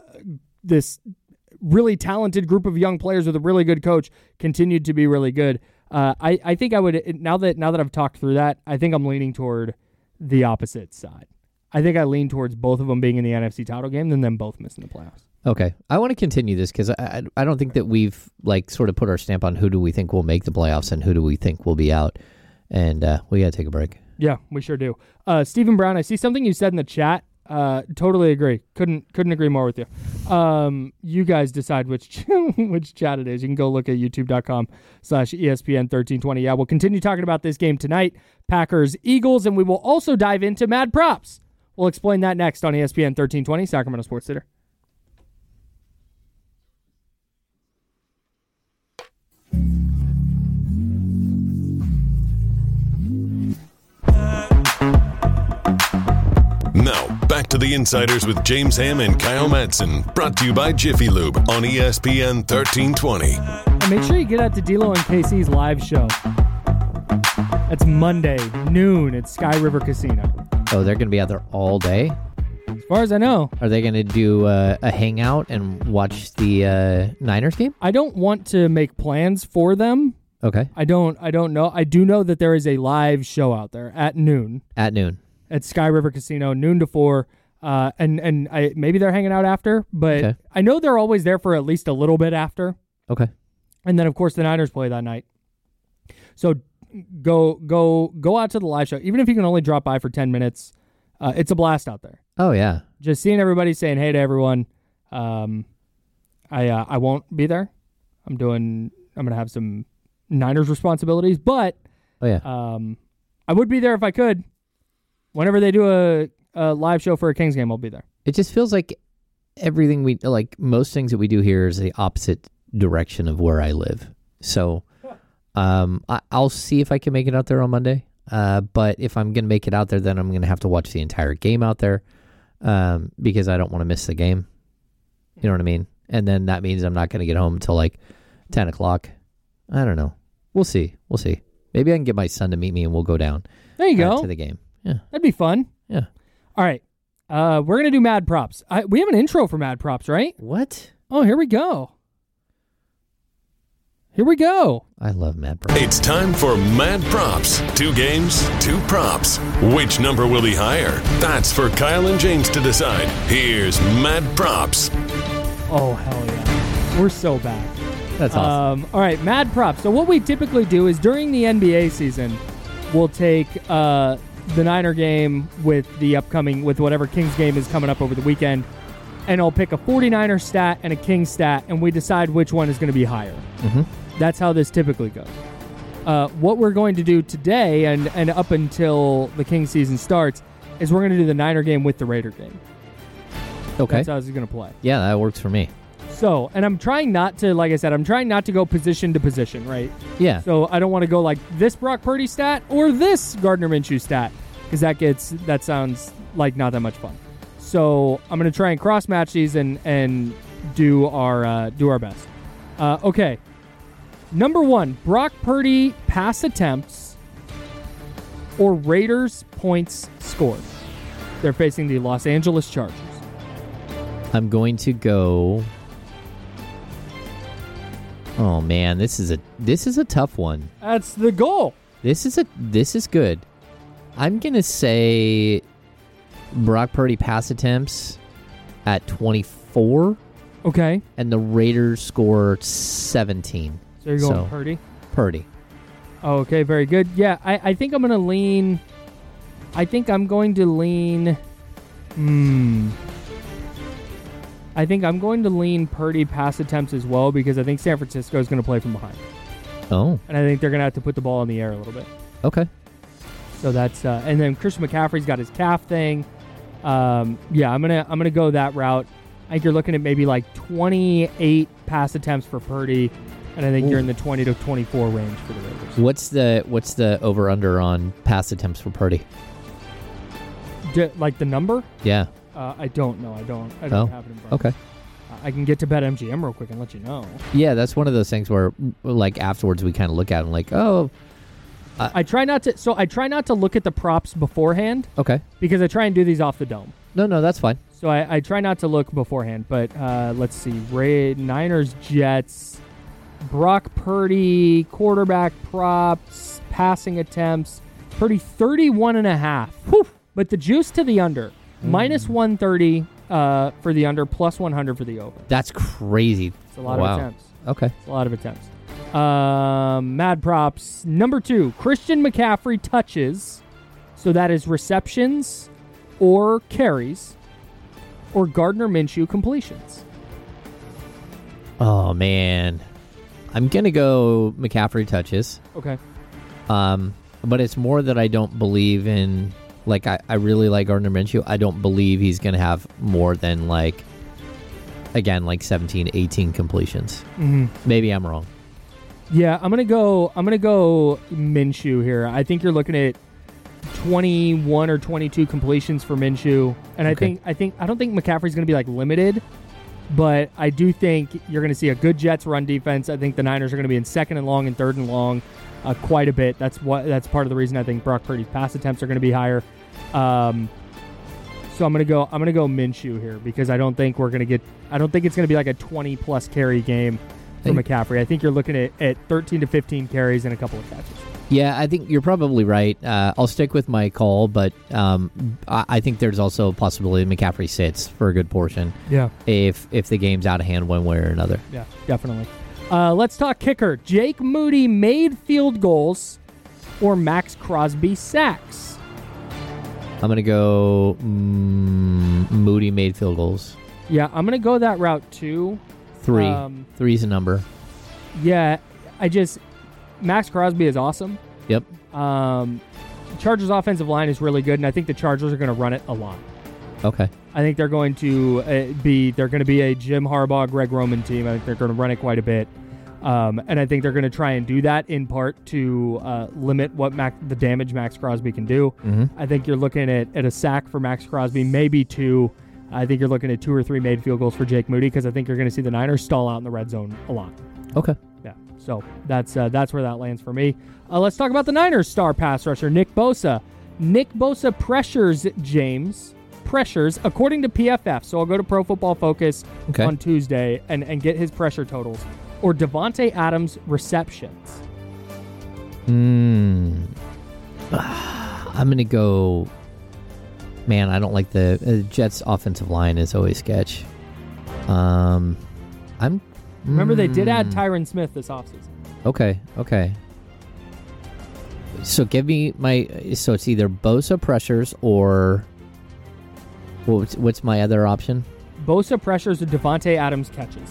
really talented group of young players with a really good coach continued to be really good. I think I would, now that I've talked through that, I think I'm leaning toward the opposite side. I think I lean towards both of them being in the NFC title game than them both missing the playoffs. Okay. I want to continue this because I don't think that we've sort of put our stamp on who do we think will make the playoffs and who do we think will be out. And we got to take a break. Yeah, we sure do. Stephen Brown, I see something you said in the chat Totally agree. Couldn't agree more with you. You guys decide which which chat it is. You can go look at youtube.com/ESPN1320. Yeah, we'll continue talking about this game tonight, Packers Eagles, and we will also dive into Mad Props. We'll explain that next on ESPN 1320, Sacramento Sports Theater. Now, back to the Insiders with James Ham and Kyle Madsen, brought to you by Jiffy Lube on ESPN 1320. And make sure you get out to D'Lo and KC's live show. That's Monday, noon at Sky River Casino. Oh, they're going to be out there all day? As far as I know. Are they going to do a hangout and watch the Niners game? I don't want to make plans for them. Okay. I don't know. I do know that there is a live show out there at noon. At noon. At Sky River Casino, noon to 4. And maybe they're hanging out after, but Okay. I know they're always there for at least a little bit after. Okay. And then, of course, the Niners play that night. So go out to the live show. Even if you can only drop by for 10 minutes, it's a blast out there. Oh, yeah. Just seeing everybody saying hey to everyone. I won't be there. I'm going to have some Niners responsibilities, but Oh, yeah. I would be there if I could. Whenever they do a live show for a Kings game, I'll be there. It just feels like everything most things that we do here is the opposite direction of where I live. So I'll see if I can make it out there on Monday. But if I'm going to make it out there, then I'm going to have to watch the entire game out there because I don't want to miss the game. You know what I mean? And then that means I'm not going to get home until like 10 o'clock. I don't know. We'll see. Maybe I can get my son to meet me and we'll go down There you go. to the game. Yeah. That'd be fun. Yeah. All right. We're going to do Mad Props. We have an intro for Mad Props, right? What? Oh, here we go. I love Mad Props. It's time for Mad Props. 2 games, 2 props. Which number will be higher? That's for Kyle and James to decide. Here's Mad Props. Oh, hell yeah. We're so back. That's awesome. All right, Mad Props. So what we typically do is during the NBA season, we'll take the Niner game with whatever Kings game is coming up over the weekend, and I'll pick a 49er stat and a Kings stat, and we decide which one is going to be higher. Mm-hmm. That's how this typically goes. What we're going to do today and up until the Kings season starts is we're going to do the Niner game with the Raider game. Okay. That's how this is going to play. Yeah, that works for me. So, and I'm trying not to, like I said, go position to position, right? Yeah. So I don't want to go like this Brock Purdy stat or this Gardner Minshew stat because that sounds like not that much fun. So I'm going to try and cross match these and do our best. Okay. Number 1, Brock Purdy pass attempts or Raiders points scored. They're facing the Los Angeles Chargers. I'm going to go. Oh man, this is a tough one. That's the goal. This is good. I'm gonna say Brock Purdy pass attempts at 24. Okay. And the Raiders score 17. So you're going Purdy? Purdy. Oh, okay, very good. Yeah, I think I'm going to lean... I think I'm going to lean Purdy pass attempts as well because I think San Francisco is going to play from behind. Oh. And I think they're going to have to put the ball in the air a little bit. Okay. So that's... and then Christian McCaffrey's got his calf thing. Yeah, I'm gonna go that route. I think you're looking at maybe like 28 pass attempts for Purdy, and I think you're in the 20 to 24 range for the Raiders. What's the over under on pass attempts for Purdy? Like the number? Yeah. I don't know. I don't have it in front. Okay. I can get to BetMGM real quick and let you know. Yeah, that's one of those things where, like, afterwards we kind of look at it and like, oh. I try not to look at the props beforehand. Okay. Because I try and do these off the dome. No, that's fine. So I try not to look beforehand. But let's see. Niners, Jets, Brock Purdy, quarterback props, passing attempts. Purdy 31.5. Whew. But the juice to the under. Minus 130 for the under, plus 100 for the over. That's crazy. It's a lot of attempts. Okay. It's a lot of attempts. Mad props. Number 2, Christian McCaffrey touches. So that is receptions or carries, or Gardner Minshew completions? Oh, man. I'm going to go McCaffrey touches. Okay. But it's more that I don't believe in, like, I really like Gardner Minshew. I don't believe he's going to have more than, like, again, like 17, 18 completions. Mm-hmm. Maybe I'm wrong. Yeah, I'm gonna go Minshew here. I think you're looking at 21 or 22 completions for Minshew, and Okay. I don't think McCaffrey's gonna be like limited, but I do think you're gonna see a good Jets run defense. I think the Niners are gonna be in second and long and third and long quite a bit. That's part of the reason I think Brock Purdy's pass attempts are gonna be higher. So I'm gonna go Minshew here because I don't think it's gonna be like a 20 plus carry game for McCaffrey. I think you're looking at 13 to 15 carries and a couple of catches. Yeah, I think you're probably right. I'll stick with my call, but I think there's also a possibility McCaffrey sits for a good portion. Yeah. If the game's out of hand one way or another. Yeah, definitely. Let's talk kicker. Jake Moody made field goals or Max Crosby sacks? I'm going to go Moody made field goals. Yeah, I'm going to go that route too. 3. 3's a number. Yeah, Max Crosby is awesome. Yep. Chargers offensive line is really good, and I think the Chargers are going to run it a lot. Okay. I think they're going to be a Jim Harbaugh, Greg Roman team. I think they're going to run it quite a bit. And I think they're going to try and do that in part to limit the damage Max Crosby can do. Mm-hmm. I think you're looking at a sack for Max Crosby, maybe 2. I think you're looking at 2 or 3 made field goals for Jake Moody because I think you're going to see the Niners stall out in the red zone a lot. Okay. Yeah, so that's where that lands for me. Let's talk about the Niners' star pass rusher, Nick Bosa. Nick Bosa pressures according to PFF. So I'll go to Pro Football Focus on Tuesday and get his pressure totals. Or Devontae Adams receptions. I'm going to go... Man, I don't like the Jets' offensive line is always sketch. Remember, they did add Tyron Smith this offseason. Okay. So give me so it's either Bosa pressures or what's my other option? Bosa pressures or Devontae Adams catches.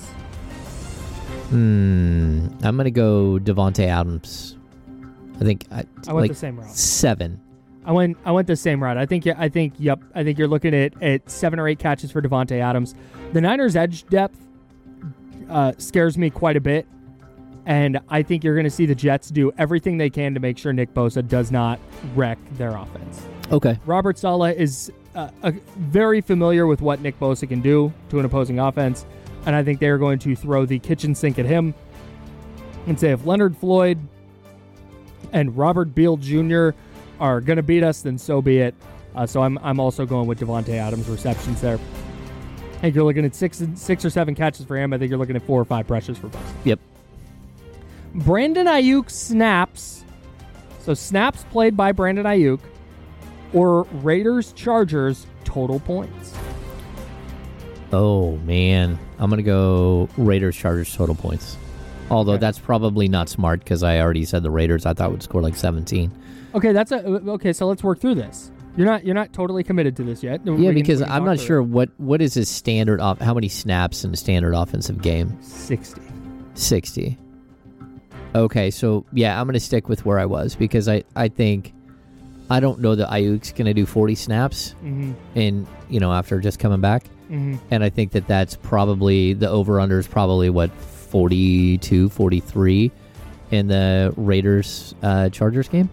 I'm going to go Devontae Adams. I think I went the same route. 7. I went the same route. I think you're looking at 7 or 8 catches for Devontae Adams. The Niners' edge depth scares me quite a bit, and I think you're going to see the Jets do everything they can to make sure Nick Bosa does not wreck their offense. Okay. Robert Saleh is very familiar with what Nick Bosa can do to an opposing offense, and I think they're going to throw the kitchen sink at him and say if Leonard Floyd and Robert Beal Jr. are going to beat us, then so be it. So I'm also going with Devontae Adams receptions there. I think you're looking at 6 or 7 catches for him. I think you're looking at 4 or 5 pressures for both. Yep. Brandon Ayuk snaps. So snaps played by Brandon Ayuk or Raiders Chargers total points. Oh, man. I'm going to go Raiders Chargers total points. Although that's probably not smart because I already said the Raiders I thought would score like 17. Okay, so let's work through this. You're not totally committed to this yet. Yeah, because I'm not sure what is his standard how many snaps in a standard offensive game? 60. Okay, so yeah, I'm going to stick with where I was because I think I don't know that Ayuk's going to do 40 snaps in after just coming back. Mm-hmm. And I think that's probably the over-under is probably 42, 43 in the Raiders Chargers game.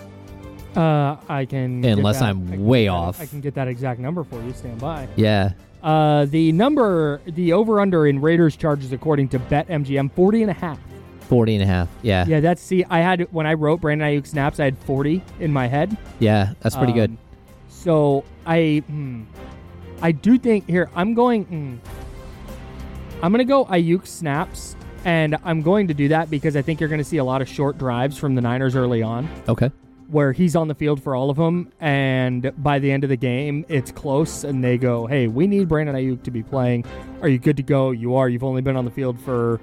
I can unless I'm way off. I can get that exact number for you. Stand by. Yeah. The over-under in Raiders Chargers according to BetMGM 40.5. 40.5. Yeah. Yeah, I had when I wrote Brandon Ayuk snaps, I had 40 in my head. Yeah, that's pretty good. So I do think here I'm going to go Ayuk snaps, and I'm going to do that because I think you're going to see a lot of short drives from the Niners early on. Okay. Where he's on the field for all of them, and by the end of the game, it's close, and they go, hey, we need Brandon Ayuk to be playing. Are you good to go? You are. You've only been on the field for,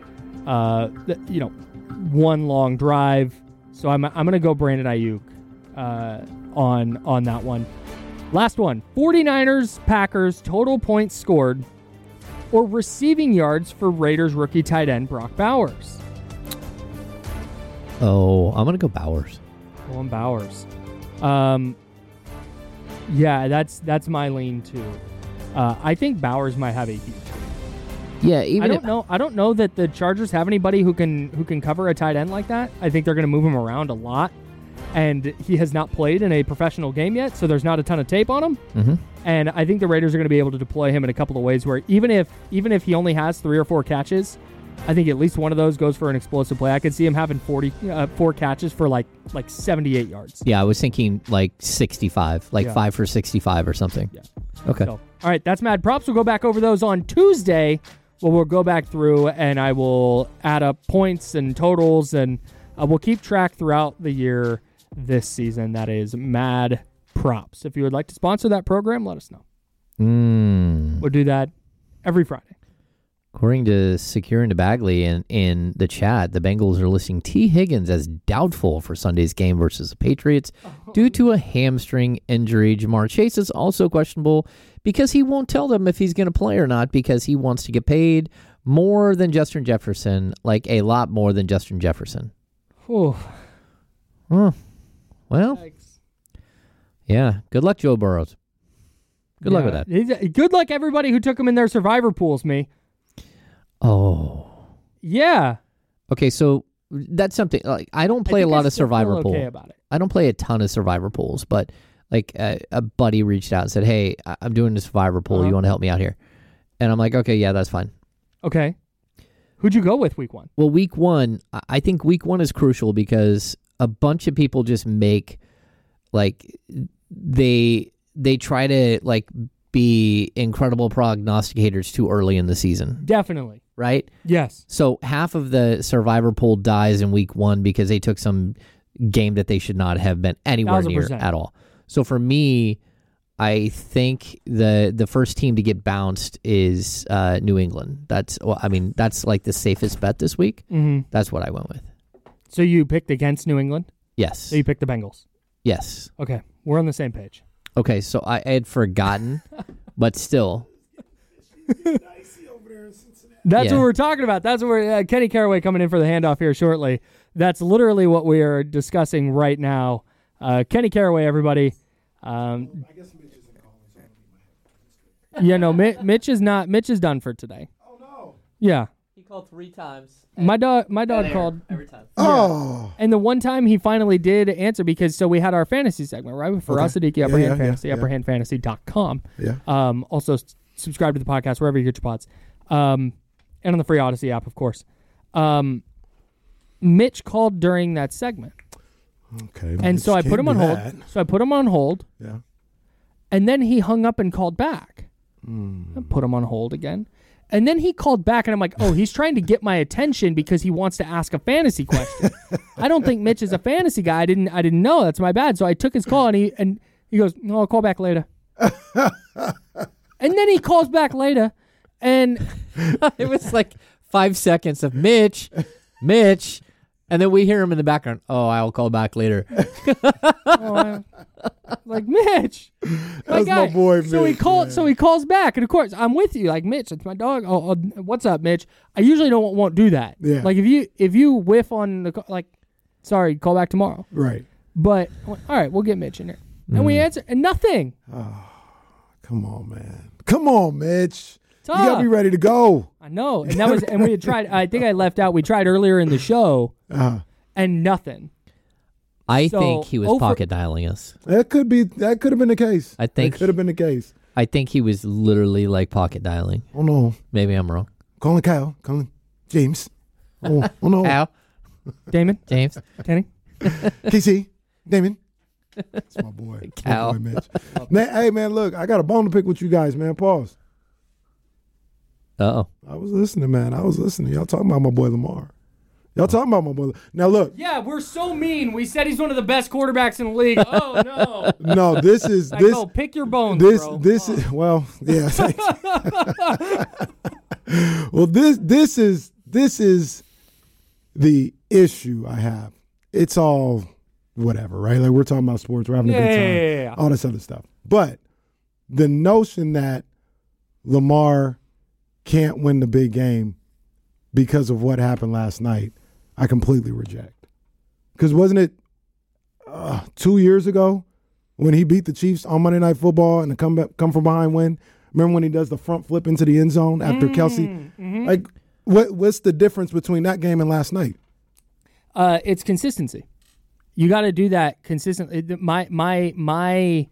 one long drive. So I'm going to go Brandon Ayuk on that one. Last one. 49ers, Packers, total points scored or receiving yards for Raiders rookie tight end Brock Bowers. Oh, I'm going to go Bowers. Going Bowers. Yeah, that's my lean too. I think Bowers might have a huge. Yeah, even I don't know that the Chargers have anybody who can cover a tight end like that. I think they're going to move him around a lot, and he has not played in a professional game yet, so there's not a ton of tape on him. Mm-hmm. And I think the Raiders are going to be able to deploy him in a couple of ways where even if he only has 3 or 4 catches, I think at least one of those goes for an explosive play. I could see him having 4 catches for like 78 yards. Yeah, I was thinking like 65, like Yeah. 5 for 65 or something. Yeah. Okay. So, all right, that's Mad Props. We'll go back over those on Tuesday. Well, we'll go back through and I will add up points and totals, and we'll keep track throughout the year this season. That is Mad Props. If you would like to sponsor that program, let us know. We'll do that every Friday. According to Secure into Bagley in the chat, the Bengals are listing T. Higgins as doubtful for Sunday's game versus the Patriots due to a hamstring injury. Jamar Chase is also questionable because he won't tell them if he's going to play or not because he wants to get paid more than Justin Jefferson, like a lot more than Justin Jefferson. Whew. Well, Yikes. yeah. Good luck, Joe Burrows. Good luck with that. Good luck, everybody who took him in their survivor pools, me. Oh. Yeah. Okay, so that's something like I don't play a lot of survivor okay pool. about it. I don't play a ton of survivor pools, but like a buddy reached out and said, "Hey, I'm doing a survivor pool. You want to help me out here?" And I'm like, "Okay, yeah, that's fine." Okay. Who'd you go with week 1? Well, week 1, I think week 1 is crucial because a bunch of people just make like they try to like be incredible prognosticators too early in the season, Definitely. right? Yes. So half of the survivor pool dies in week 1 because they took some game that they should not have been anywhere near 1000%. at all. So for me, I think the first team to get bounced is New England. That's like the safest bet this week. Mm-hmm. That's what I went with. So you picked against New England? Yes. So you picked the Bengals? Yes. Okay. We're on the same page. Okay, so I had forgotten, but still. That's Yeah. what we're talking about. That's what we're Kenny Caraway coming in for the handoff here shortly. That's literally what we are discussing right now. Kenny Caraway, everybody. I guess Mitch isn't calling. So Yeah, no, Mitch is not. Mitch is done for today. oh no! Yeah, He called 3 times. my dog called, Every time. Oh, and the one time he finally did answer because so we had our fantasy segment right for us, Sadiki, Upper Hand Fantasy, upperhandfantasy.com. Yeah. Also subscribe to the podcast wherever you get your pods, and on the free Odyssey app, of course. Mitch called during that segment. Okay. And so I put him on hold. Yeah. And then he hung up and called back. I put him on hold again. And then he called back, and I'm like, oh, he's trying to get my attention because he wants to ask a fantasy question. I don't think Mitch is a fantasy guy. I didn't know. That's my bad. So I took his call, and he goes, no, I'll call back later. And then he calls back later, and It was like 5 seconds of Mitch, and then we hear him in the background. Oh, I'll call back later. like Mitch, That's my boy, So he Mitch, called. man. So he calls back, and of course I'm with you. Like Mitch, it's my dog. Oh, what's up, Mitch? I usually won't do that. Yeah. Like if you whiff on the like, sorry, call back tomorrow. Right. But all right, we'll get Mitch in here, and we answer and nothing. Come on, man. Come on, Mitch. Tough. You gotta be ready to go. I know, and that was and we had tried. I think I left out. We tried earlier in the show, Uh-huh. and nothing. I So, think he was over- pocket dialing us. That could have been the case. I think- That could have been the case. I think he was literally like pocket dialing. Oh no. Maybe I'm wrong. Calling Kyle. Calling James. Oh no. Al, Damon, James, Kenny. KC. Damon. That's my boy. Cal. My boy, Mitch. Man, hey man, look, I got a bone to pick with you guys, man. Pause. Uh-oh. I was listening, man. I was listening. Y'all talking about my boy Lamar. Y'all talking about my boy. Now look. Yeah, we're so mean. We said he's one of the best quarterbacks in the league. Oh no. No, this is Like, this. no, pick your bones, This bro. this is well, yeah. Thanks. Well, this is the issue I have. It's all whatever, right? Like we're talking about sports, we're having a good time, Yeah. all this other stuff. But the notion that Lamar can't win the big game because of what happened last night, I completely reject. Because wasn't it 2 years ago when he beat the Chiefs on Monday Night Football and the come from behind win? Remember when he does the front flip into the end zone after Kelsey? Mm-hmm. Like, what's the difference between that game and last night? It's consistency. You got to do that consistently. My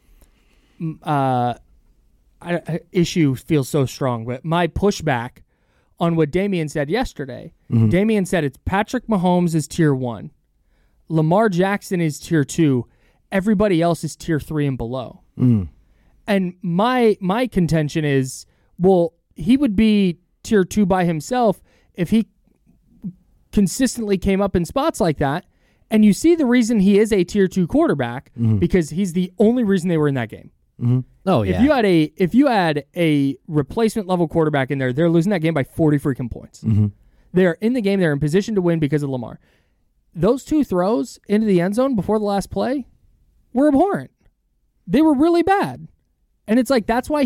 issue feels so strong, but my pushback on what Damian said yesterday. Mm-hmm. Damian said it's Patrick Mahomes is tier 1, Lamar Jackson is tier 2, everybody else is tier 3 and below. Mm. And my contention is, well, he would be tier 2 by himself if he consistently came up in spots like that. And you see the reason he is a tier 2 quarterback, because he's the only reason they were in that game. Mm-hmm. Oh yeah. If you had a replacement level quarterback in there, they're losing that game by 40 freaking points. Mm-hmm. They're in the game. They're in position to win because of Lamar. Those 2 throws into the end zone before the last play were abhorrent. They were really bad. And it's like, it's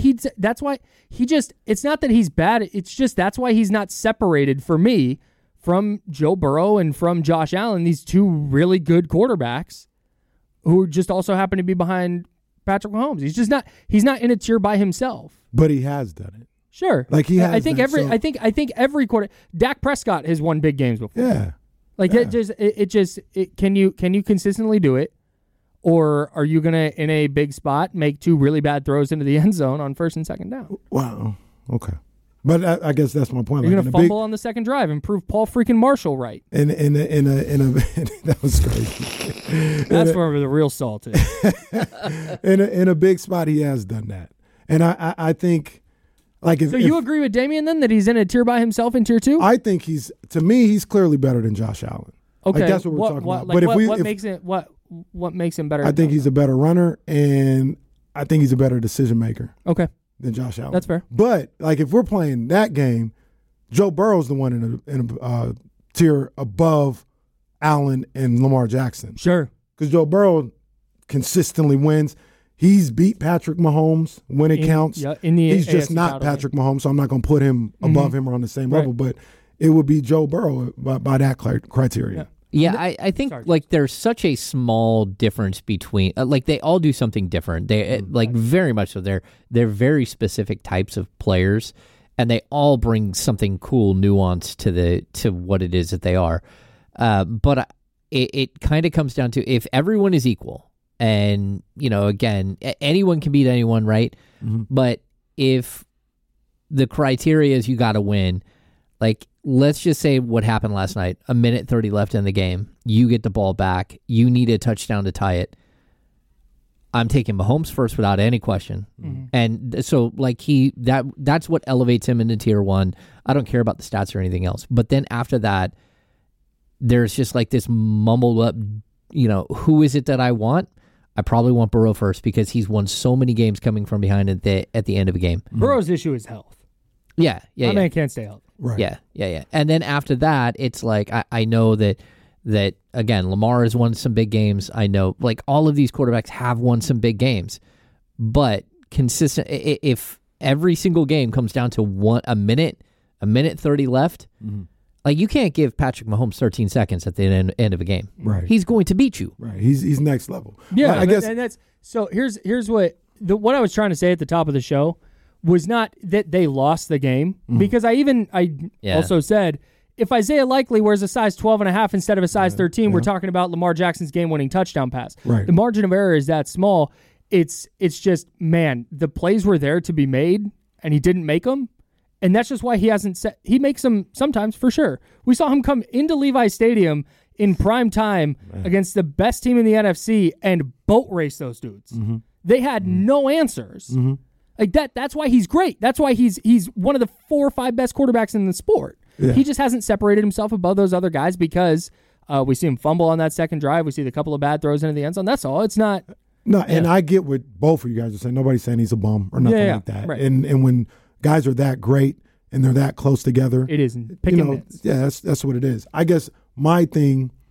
not that he's bad. It's just, that's why he's not separated for me from Joe Burrow and from Josh Allen, these 2 really good quarterbacks who just also happen to be behind Patrick Mahomes. He's not in a tier by himself. But he has done it. Sure. Like he has. I think every quarter, Dak Prescott has won big games before. Yeah. Like can you consistently do it? Or are you going to, in a big spot, make 2 really bad throws into the end zone on first and second down? Wow. Okay. But I guess that's my point. You're going to fumble on the second drive and prove Paul freaking Marshall right. In a that was crazy. That's where the real salt is. in a big spot, he has done that. And I think, like, if you agree with Damian then that he's in a tier by himself in tier 2? I think he's clearly better than Josh Allen. Okay. Like, that's what we're talking about. Like, but what makes him better? I think he's a better runner, and I think he's a better decision maker. Okay. Than Josh Allen. That's fair. But like, if we're playing that game, Joe Burrow's the one in a tier above Allen and Lamar Jackson. Sure. Because Joe Burrow consistently wins. He's beat Patrick Mahomes when it counts. Yeah, he's just not Patrick Mahomes, so I'm not going to put him above him or on the same level. But it would be Joe Burrow by that criteria. Yeah. Yeah, I think like there's such a small difference between like they all do something different. They like very much so. They're very specific types of players, and they all bring something cool, nuance to what it is that they are. But it kind of comes down to if everyone is equal, and again, anyone can beat anyone, right? Mm-hmm. But if the criteria is you got to win, like. Let's just say what happened last night. 1:30 left in the game. You get the ball back. You need a touchdown to tie it. I'm taking Mahomes first without any question. Mm-hmm. And so like that's what elevates him into tier 1. I don't care about the stats or anything else. But then after that, there's just like this mumbled up, who is it that I want? I probably want Burrow first because he's won so many games coming from behind at the end of a game. Burrow's issue is health. Yeah. My man can't stay healthy. Right. Yeah. And then after that, it's like I know that again, Lamar has won some big games. I know like all of these quarterbacks have won some big games, but consistent. If every single game comes down to a minute 30 left, like you can't give Patrick Mahomes 13 seconds at the end of a game. Right. He's going to beat you. Right. He's next level. Yeah. I guess. And that's so. Here's what I was trying to say at the top of the show. Was not that they lost the game, because I also said, if Isaiah Likely wears a size 12.5 instead of a size 13, we're talking about Lamar Jackson's game-winning touchdown pass. Right. The margin of error is that small. It's just, man, the plays were there to be made, and he didn't make them, and that's just why he hasn't set. He makes them sometimes, for sure. We saw him come into Levi Stadium in prime time against the best team in the NFC and boat race those dudes. Mm-hmm. They had no answers. Mm-hmm. Like that's why he's great. That's why he's one of the 4 or 5 best quarterbacks in the sport. Yeah. He just hasn't separated himself above those other guys because we see him fumble on that second drive. We see the couple of bad throws into the end zone. That's all. It's not. No, and I get what both of you guys are saying. Nobody's saying he's a bum or nothing like that. Right. And when guys are that great and they're that close together, it is picking yeah, that's what it is. I guess my thing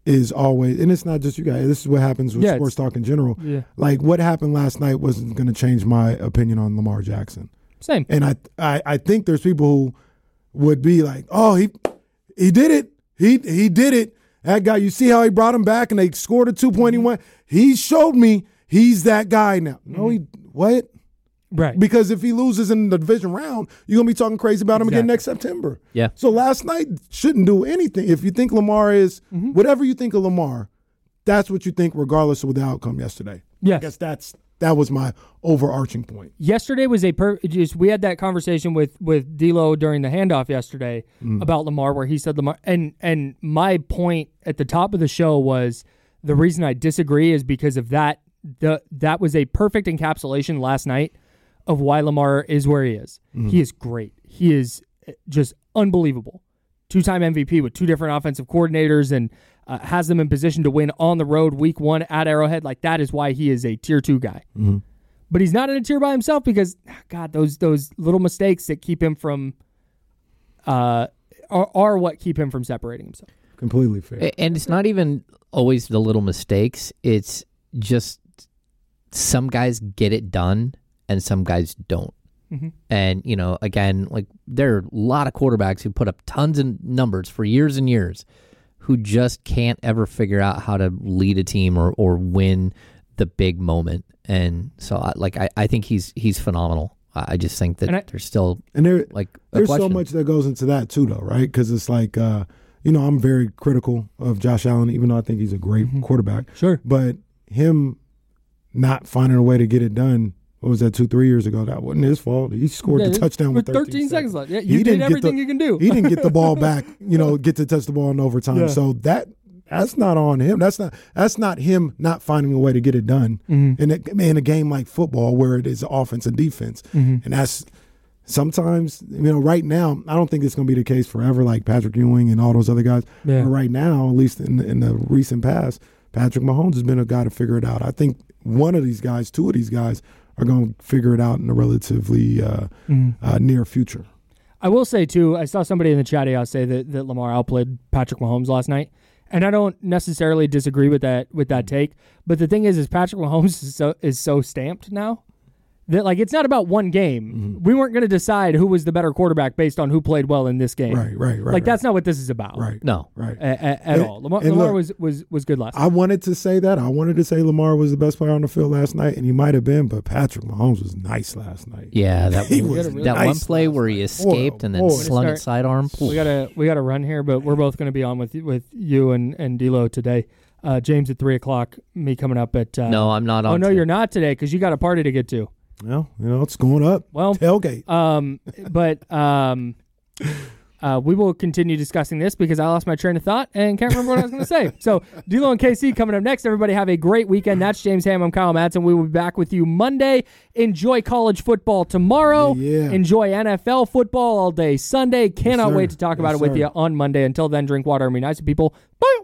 is always, and it's not just you guys. This is what happens with sports talk in general. Yeah. Like what happened last night wasn't going to change my opinion on Lamar Jackson. Same. And I think there's people who would be like, oh, he did it. He did it. That guy, you see how he brought him back and they scored a 2-point. He showed me he's that guy now. No, what? Right. Because if he loses in the division round, you're going to be talking crazy about him again next September. Yeah. So last night shouldn't do anything. If you think Lamar is, whatever you think of Lamar, that's what you think regardless of the outcome yesterday. Yes. I guess that was my overarching point. Yesterday was we had that conversation with D'Lo during the handoff yesterday about Lamar, where he said Lamar, and my point at the top of the show was the reason I disagree is because of that. That was a perfect encapsulation last night of why Lamar is where he is. He is great. He is just unbelievable. 2-time MVP with 2 different offensive coordinators and has them in position to win on the road week 1 at Arrowhead. Like, that is why he is a tier 2 guy. But he's not in a tier by himself because, God, those little mistakes that keep him from are what keep him from separating himself. Completely fair. And it's not even always the little mistakes. It's just some guys get it done and some guys don't. And, again, like there are a lot of quarterbacks who put up tons of numbers for years and years who just can't ever figure out how to lead a team or win the big moment. And so, I think he's phenomenal. I just think that there's still there's so question. much that goes into that too, though, right? Because it's like, I'm very critical of Josh Allen, even though I think he's a great quarterback. Sure. But him not finding a way to get it done, what was that, 2-3 years ago? That wasn't his fault. He scored the touchdown with 13 seconds left. Yeah, you did everything you can do. He didn't get the ball back, get to touch the ball in overtime. Yeah. So that's not on him. That's not him not finding a way to get it done in a game like football where it is offense and defense. And that's sometimes, right now, I don't think it's going to be the case forever like Patrick Ewing and all those other guys. Yeah. But right now, at least in the recent past, Patrick Mahomes has been a guy to figure it out. I think one of these guys, 2 of these guys, are going to figure it out in a relatively near future. I will say, too, I saw somebody in the chat say that Lamar outplayed Patrick Mahomes last night. And I don't necessarily disagree with that take. But the thing is Patrick Mahomes is so stamped now that, like, it's not about one game. We weren't going to decide who was the better quarterback based on who played well in this game. Right. That's not what this is about. Right. No. Right. At all. Lamar was good last night. I wanted to say that. I wanted to say Lamar was the best player on the field last night, and he might have been, but Patrick Mahomes was nice last night. Yeah, that one play where he escaped and then slung it sidearm. We gotta run here, but we're both going to be on with you and D'Lo today. James at 3:00. Me coming up at. No, I'm not on. Oh no, you're not today because you got a party to get to. Well, it's going up. Well, tailgate. We will continue discussing this because I lost my train of thought and can't remember what I was going to say. So, D'Lo and KC coming up next. Everybody have a great weekend. That's James Ham. I'm Kyle Madsen. We will be back with you Monday. Enjoy college football tomorrow. Yeah. Enjoy NFL football all day Sunday. Cannot wait to talk about it with you on Monday. Until then, drink water and be nice to people. Bye.